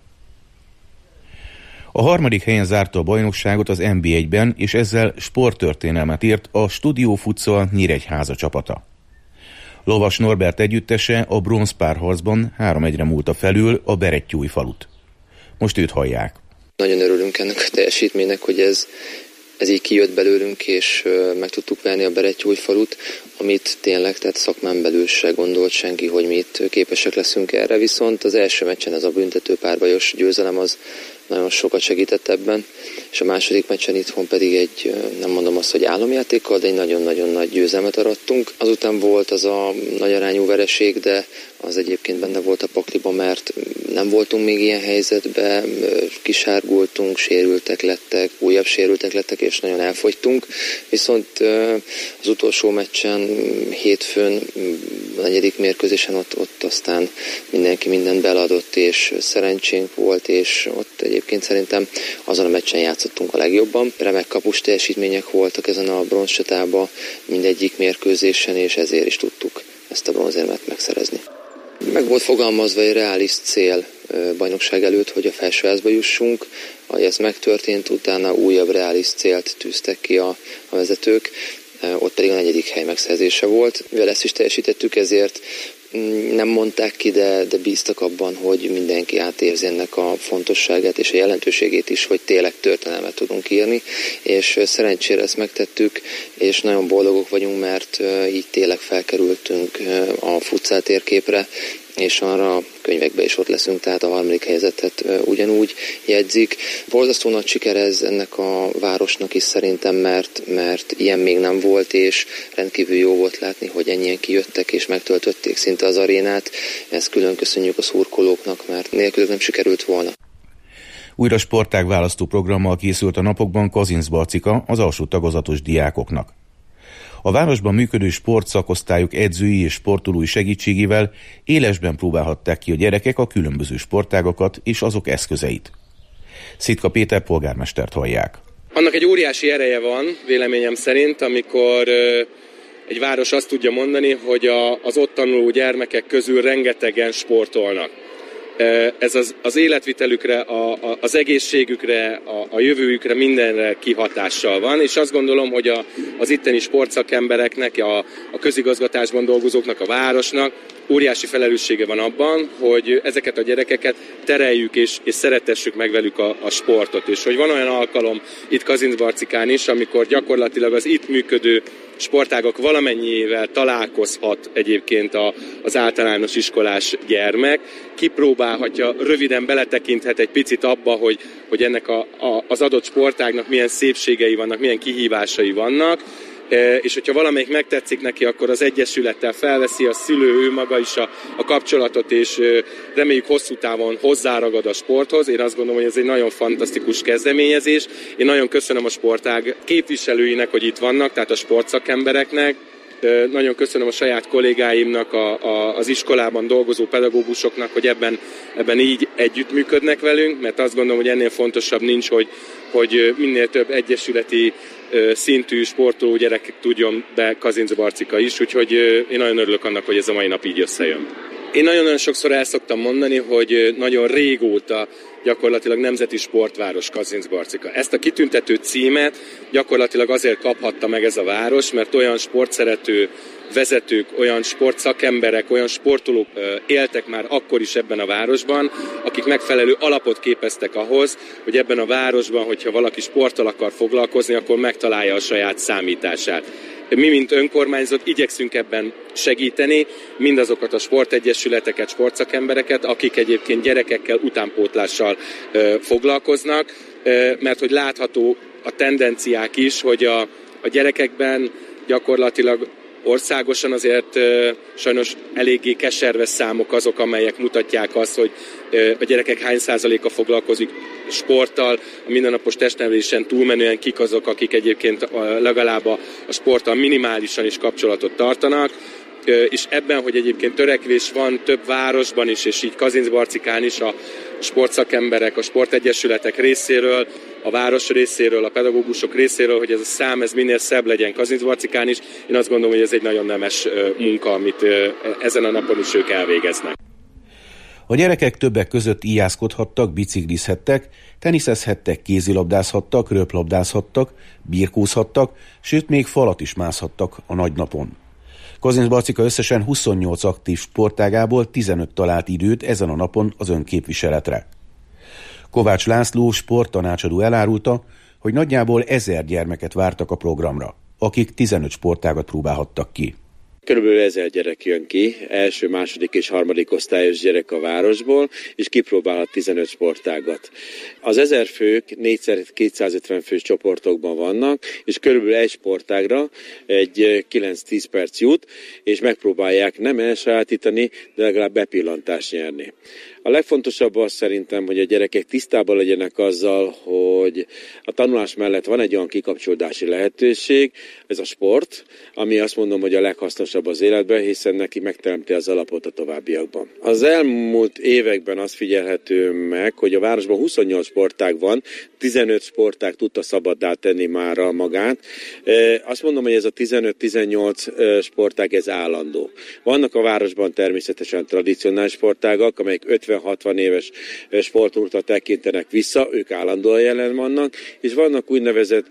A harmadik helyen zárta a bajnokságot az NB1-ben, és ezzel sporttörténelmet írt a Studio Fuca Nyíregyháza csapata. Lovas Norbert együttese a bronzpárharcban 3-1-re múlta felül a Berettyói-falut. Most őt hallják. Nagyon örülünk ennek a teljesítménynek, hogy ez így kijött belőlünk, és meg tudtuk venni a Berettyói-falut, amit tényleg, tehát szakmán belül se gondolt senki, hogy mi itt képesek leszünk erre, viszont az első meccsen ez a büntető párbajos győzelem az nagyon sokat segített ebben, és a második meccsen itthon pedig egy, nem mondom azt, hogy álomjátékkal, de egy nagyon-nagyon nagy győzelmet arattunk. Azután volt az a nagy arányú vereség, de az egyébként benne volt a pakliba, mert nem voltunk még ilyen helyzetben, kisárgultunk, sérültek lettek, újabb sérültek lettek, és nagyon elfogytunk. Viszont az utolsó meccsen, hétfőn, a 4. mérkőzésen ott aztán mindenki mindent beladott, és szerencsénk volt, és ott egyébként szerintem azon a meccsen játszottunk a legjobban. Remek kapus teljesítmények voltak ezen a bronzcsatában mindegyik mérkőzésen, és ezért is tudtuk ezt a bronzérmet megszerezni. Meg volt fogalmazva egy reális cél bajnokság előtt, hogy a felsőházba jussunk. Ahogy ez megtörtént, utána újabb reális célt tűztek ki a vezetők, ott pedig a 4. hely megszerzése volt. Mivel ezt is teljesítettük, ezért nem mondták ki, de bíztak abban, hogy mindenki átérzi ennek a fontosságát és a jelentőségét is, hogy tényleg történelmet tudunk írni, és szerencsére ezt megtettük, és nagyon boldogok vagyunk, mert így tényleg felkerültünk a futsal térképre, és arra a könyvekben is ott leszünk, tehát a 3. helyezettet ugyanúgy jegyzik. Borzasztó nagy siker ez ennek a városnak is szerintem, mert ilyen még nem volt, és rendkívül jó volt látni, hogy ennyien kijöttek és megtöltötték szinte az arénát. Ezt külön köszönjük a szurkolóknak, mert nélkülük nem sikerült volna. Újra sportág választó programmal készült a napokban Kazincbarcika az alsó tagozatos diákoknak. A városban működő sportszakosztályok edzői és sportolói segítségével élesben próbálhatták ki a gyerekek a különböző sportágakat és azok eszközeit. Szitka Péter polgármestert hallják. Annak egy óriási ereje van, véleményem szerint, amikor egy város azt tudja mondani, hogy az ott tanuló gyermekek közül rengetegen sportolnak. Ez az életvitelükre, az egészségükre, a jövőjükre, mindenre kihatással van, és azt gondolom, hogy az itteni sportszakembereknek, a közigazgatásban dolgozóknak, a városnak óriási felelőssége van abban, hogy ezeket a gyerekeket tereljük és szeretessük meg velük a sportot. És hogy van olyan alkalom itt Kazincbarcikán is, amikor gyakorlatilag az itt működő sportágak valamennyiével találkozhat egyébként az általános iskolás gyermek, kipróbálhatja, röviden beletekinthet egy picit abba, hogy ennek az adott sportágnak milyen szépségei vannak, milyen kihívásai vannak, és hogyha valamelyik megtetszik neki, akkor az egyesülettel felveszi a szülő, ő maga is a kapcsolatot, és reméljük hosszú távon hozzáragad a sporthoz. Én azt gondolom, hogy ez egy nagyon fantasztikus kezdeményezés. Én nagyon köszönöm a sportág képviselőinek, hogy itt vannak, tehát a sportszakembereknek. Nagyon köszönöm a saját kollégáimnak, az iskolában dolgozó pedagógusoknak, hogy ebben így együttműködnek velünk, mert azt gondolom, hogy ennél fontosabb nincs, hogy minél több egyesületi szintű sportoló gyerek tudjon be Kazincbarcika is, úgyhogy én nagyon örülök annak, hogy ez a mai nap így összejön. Én nagyon-nagyon sokszor el szoktam mondani, hogy nagyon régóta gyakorlatilag nemzeti sportváros Kazincbarcika. Ezt a kitüntető címet gyakorlatilag azért kaphatta meg ez a város, mert olyan sportszerető vezetők, olyan sportszakemberek, olyan sportolók éltek már akkor is ebben a városban, akik megfelelő alapot képeztek ahhoz, hogy ebben a városban, hogyha valaki sporttal akar foglalkozni, akkor megtalálja a saját számítását. Mi, mint önkormányzat igyekszünk ebben segíteni mindazokat a sportegyesületeket, sportszakembereket, akik egyébként gyerekekkel, utánpótlással foglalkoznak, mert hogy látható a tendenciák is, hogy a gyerekekben gyakorlatilag országosan azért sajnos eléggé keserves számok azok, amelyek mutatják azt, hogy a gyerekek hány százaléka foglalkozik sporttal, a mindennapos testnevelésen túlmenően kik azok, akik egyébként legalább a sporttal minimálisan is kapcsolatot tartanak, és ebben, hogy egyébként törekvés van több városban is, és így Kazincbarcikán is a sportszakemberek, a sportegyesületek részéről, a város részéről, a pedagógusok részéről, hogy ez a szám minél szebb legyen Kazincbarcikán is. Én azt gondolom, hogy ez egy nagyon nemes munka, amit ezen a napon is ők elvégeznek. A gyerekek többek között íjászkodhattak, biciklizhettek, teniszezhettek, kézilabdázhattak, röplabdázhattak, birkózhattak, sőt még falat is mászhattak a nagynapon. Kazincbarcika összesen 28 aktív sportágából 15 talált időt ezen a napon az önképviseletre. Kovács László sporttanácsadó elárulta, hogy nagyjából 1000 gyermeket vártak a programra, akik 15 sportágat próbálhattak ki. Körülbelül 1000 gyerek jön ki, első, második és harmadik osztályos gyerek a városból, és kipróbálhat 15 sportágat. Az 1000 fők 4x250 fős csoportokban vannak, és körülbelül egy sportágra egy 9-10 perc jut, és megpróbálják nem elsajátítani, de legalább bepillantást nyerni. A legfontosabb az szerintem, hogy a gyerekek tisztában legyenek azzal, hogy a tanulás mellett van egy olyan kikapcsolódási lehetőség, ez a sport, ami azt mondom, hogy a leghasznosabb az életben, hiszen neki megteremti az alapot a továbbiakban. Az elmúlt években azt figyelhető meg, hogy a városban 28 sportág van, 15 sportág tudta szabaddá tenni mára magát. Azt mondom, hogy ez a 15-18 sportág, ez állandó. Vannak a városban természetesen tradicionális sportágak, amelyek 50-60 éves sportolókra tekintenek vissza, ők állandóan jelen vannak, és vannak úgynevezett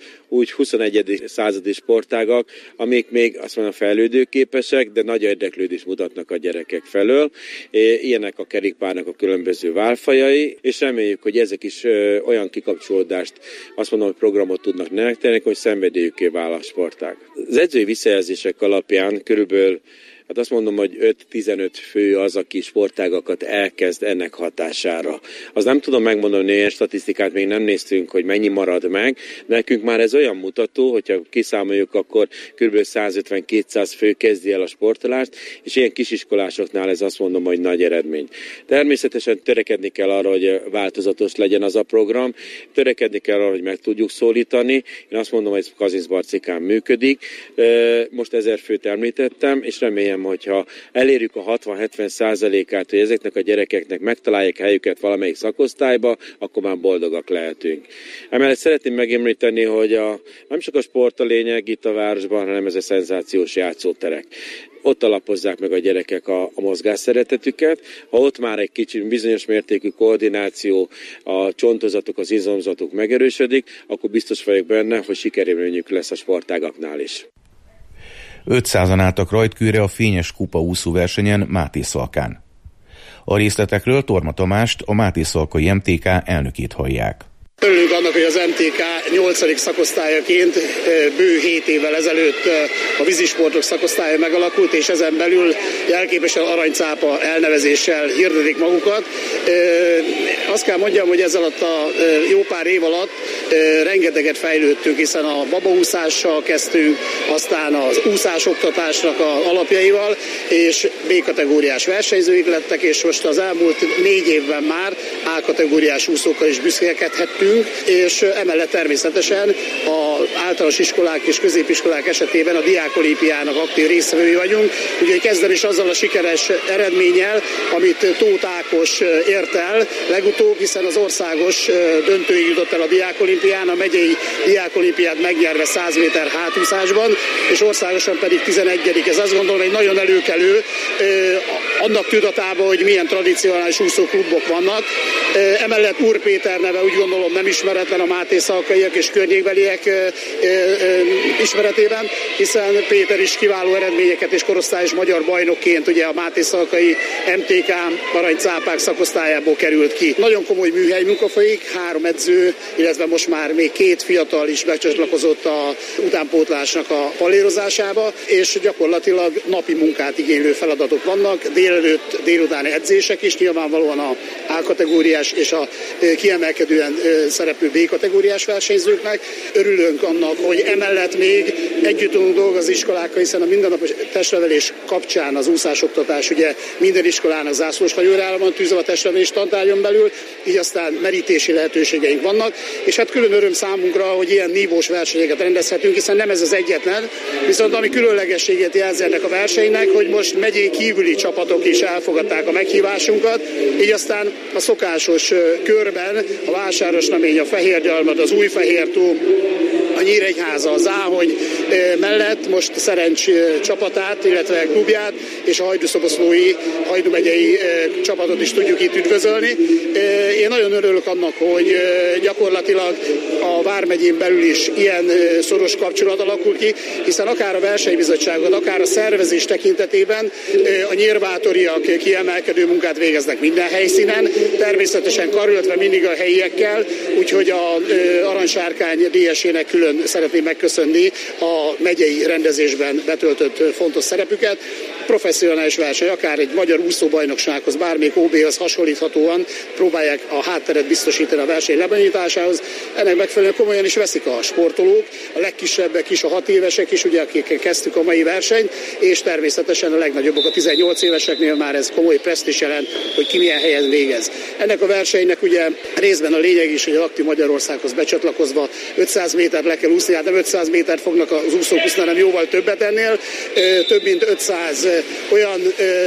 21. századi sportágak, amik még azt mondom fejlődőképesek, de nagy érdeklődést mutatnak a gyerekek felől. Ilyenek a kerékpárnak a különböző válfajai, és reméljük, hogy ezek is olyan kikapcsolódást, azt mondom, hogy programot tudnak nektek, hogy szenvedélyükké vál a sportág. Az edzői visszajelzések alapján körülbelül Hát azt mondom, hogy 5-15 fő az, aki sportágakat elkezd ennek hatására. Az nem tudom megmondani, ilyen statisztikát még nem néztünk, hogy mennyi marad meg. Nekünk már ez olyan mutató, hogyha kiszámoljuk, akkor kb. 150-200 fő kezdi el a sportolást, és ilyen kisiskolásoknál ez azt mondom, hogy nagy eredmény. Természetesen törekedni kell arra, hogy változatos legyen az a program, törekedni kell arra, hogy meg tudjuk szólítani. Én azt mondom, hogy ez Kazincbarcikán működik. Most 1000 főt említettem, és remélem, hogyha elérjük a 60-70%-át, hogy ezeknek a gyerekeknek megtalálják helyüket valamelyik szakosztályba, akkor már boldogak lehetünk. Emellett szeretném megemlíteni, hogy nem csak a sport a lényeg itt a városban, hanem ez a szenzációs játszóterek. Ott alapozzák meg a gyerekek a mozgásszeretetüket. Ha ott már egy kicsit bizonyos mértékű koordináció, a csontozatok, az izomzatok megerősödik, akkor biztos vagyok benne, hogy sikerélményük lesz a sportágaknál is. 500-an álltak rajtkőre a Fényes Kupa úszóversenyen Mátészalkán. A részletekről Torma Tamást, a Mátészalkai MTK elnökét hallják. Örülünk annak, hogy az MTK 8. szakosztályaként bő 7 évvel ezelőtt a vízisportok szakosztálya megalakult, és ezen belül jelképesen aranycápa elnevezéssel hirdetik magukat. Azt kell mondjam, hogy ez alatt a jó pár év alatt rengeteget fejlődtünk, hiszen a babaúszással kezdtünk, aztán az úszásoktatásnak az alapjaival, és B-kategóriás versenyzőik lettek, és most az elmúlt 4 évben már A-kategóriás úszókkal is büszkélkedhettünk, és emellett természetesen az általános iskolák és középiskolák esetében a diákolimpiának aktív résztvevői vagyunk. Ugye kezdem is azzal a sikeres eredménnyel, amit Tóth Ákos ért el legutóbb, hiszen az országos döntőig jutott el a diákolimpián, a megyei diákolimpiát megnyerve 100 méter hátúszásban, és országosan pedig 11. Ez azt gondolom egy nagyon előkelő, annak tudatában, hogy milyen tradicionális úszóklubok vannak. Emellett Úr Péter neve úgy gondolom nem ismeretlen a mátészalkaiak és környékbeliek ismeretében, hiszen Péter is kiváló eredményeket és korosztályos magyar bajnokként ugye a mátészalkai MTK aranycápák szakosztályából került ki. Nagyon komoly műhely munka folyik, 3 edző, illetve most már még 2 fiatal is becsatlakozott a utánpótlásnak a palérozásába, és gyakorlatilag napi munkát igénylő feladatok vannak, délelőtt, délutáni edzések is, nyilvánvalóan a A-kategóriás és a kiemelkedően szereplő B-kategóriás versenyzőknek. Örülünk annak, hogy emellett még együtt tudunk dolgozni iskolákkal, hiszen a mindennapos testnevelés kapcsán az úszásoktatás ugye minden iskolának zászlós hajóra áll van tűzve a testnevelés tantárgyon belül, így aztán merítési lehetőségeink vannak, és hát külön öröm számunkra, hogy ilyen nívós versenyeket rendezhetünk, hiszen nem ez az egyetlen, viszont ami különlegességet jelzi ennek a versenynek, hogy most megyén kívüli csapatok is elfogadták a meghívásunkat, így aztán a szokásos körben a Vásárosnamény, a Fehérgyalmad, az Újfehértó, a Nyíregyháza, az Záhony mellett most Szerencs csapatát, illetve klubját és a Hajdú-szoboszlói, Hajdú megyei csapatot is tudjuk itt üdvözölni. Én nagyon örülök annak, hogy gyakorlatilag a Vármegyén belül is ilyen szoros kapcsolat alakul ki, hiszen akár a versenybizottságot, akár a szervezés tekintetében a nyírbátoriak kiemelkedő munkát végeznek minden helyszínen, természetesen karöltve mindig a helyiekkel, úgyhogy a Aranysárkány díjesének külön szeretném megköszönni a megyei rendezésben betöltött fontos szerepüket. Professzionális verseny, akár egy magyar úszóbajnoksághoz, bármelyik OB-hoz hasonlíthatóan próbálják a hátteret biztosítani a verseny lebonyolításához. Ennek megfelelően komolyan is veszik a sportolók, a legkisebbek is, a 6 évesek is, ugye, akikkel kezdtük a mai versenyt, és természetesen a legnagyobbak, a 18 éveseknél már ez komoly presztízs jelent, hogy ki milyen helyen végez. Ennek a versenynek ugye részben a lényeg is, hogy az Aktív Magyarországhoz becsatlakozva 500 métert le kell úszni, hát nem 500 métert fognak az úszók úszni, hanem jóval többet ennél. Több mint 500 olyan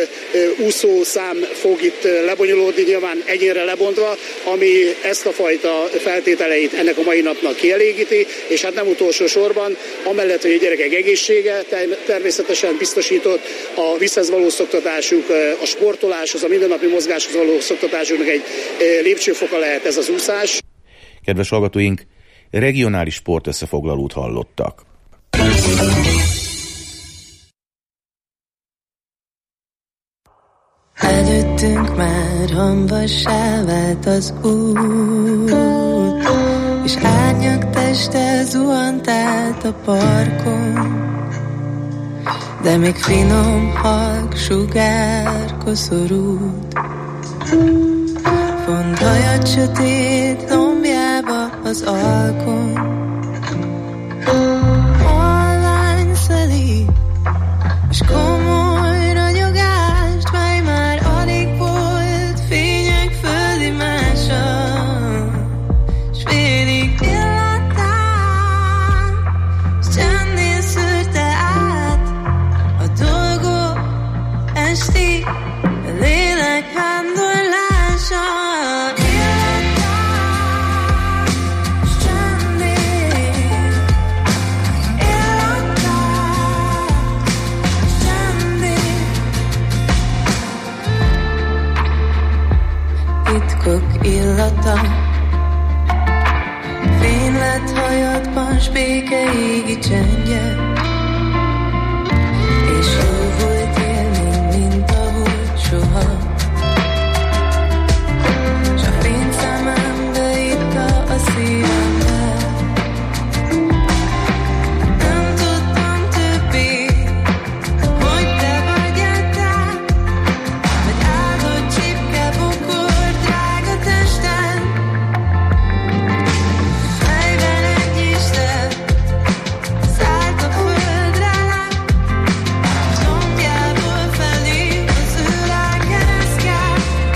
úszószám fog itt lebonyolódni, nyilván egyénre lebontva, ami ezt a fajta feltételeit ennek a mai napnak kielégíti, és hát nem utolsó sorban, amellett, hogy a gyerekek egészsége természetesen biztosított, a vízhez való szoktatásuk, a sportoláshoz, a mindennapi mozgáshoz való szoktatásuknak egy lépcsőfoka lehet ez az úszás. Kedves hallgatóink, regionális sportösszefoglalót hallottak. Előttünk már hamvassá vált az út, és árnyak teste zuhant át a parkon. de még finom halk sugár koszorút. Font hajad sötét lombjába az alkon, halvány szelíd, és komoly ragyogást, mely már alig volt fények földimása, s félig illatán, s csendén szűrte át a dolgok esti lélek vándorlása. Titkok illata, fénylett hajadban s béke égi csendje, és jó volt élni, mint ahogy soha. S a fény szemem beitta a szívembe, nem tudtam többé, hogy te vagy te, vagy áldott csipke bokor drága testen, melyben egy Isten szállt a földre, lombjából felé az ő lelkereszkel.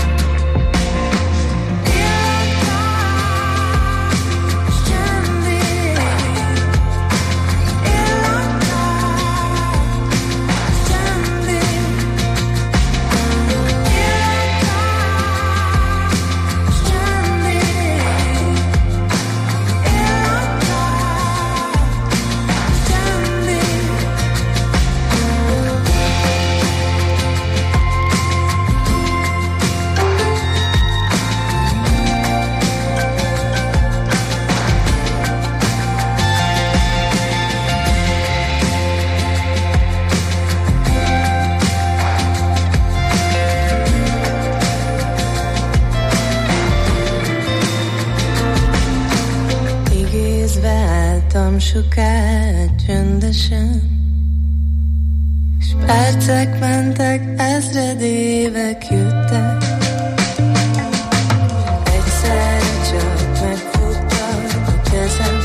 Igézve álltam sokáig csöndesen, s percek mentek, ezred évek jöttek. Egyszerre csak megfogtad a kezem,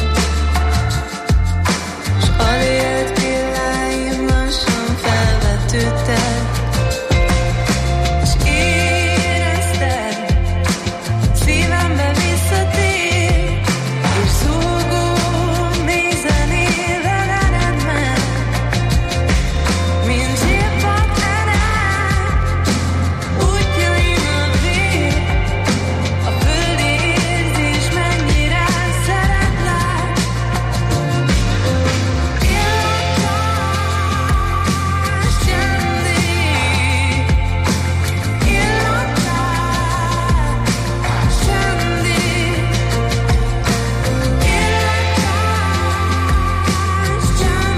s alélt pilláim lassan felvetődtek, s érezted, szívembe visszatér, és szúgó mély zenével ered meg, mint hip-hop ered, útjaim a vér, a földi érzés mennyire szeretlek. Illatás csendé, illatás csendé, illatás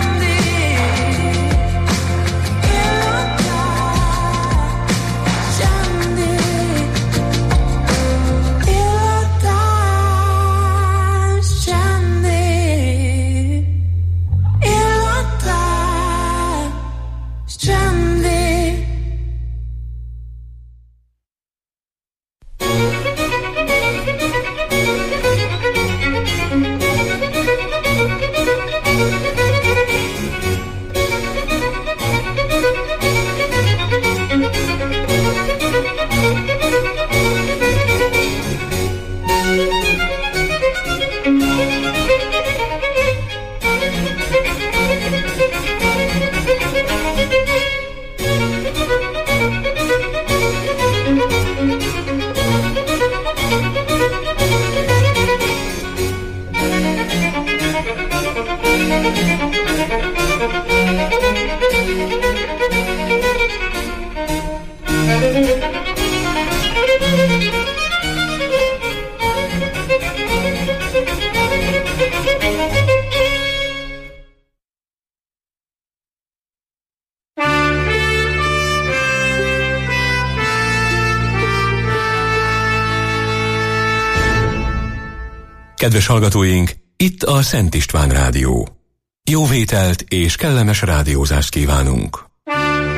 csendé. Kedves hallgatóink, itt a Szent István Rádió. Jó vételt és kellemes rádiózást kívánunk!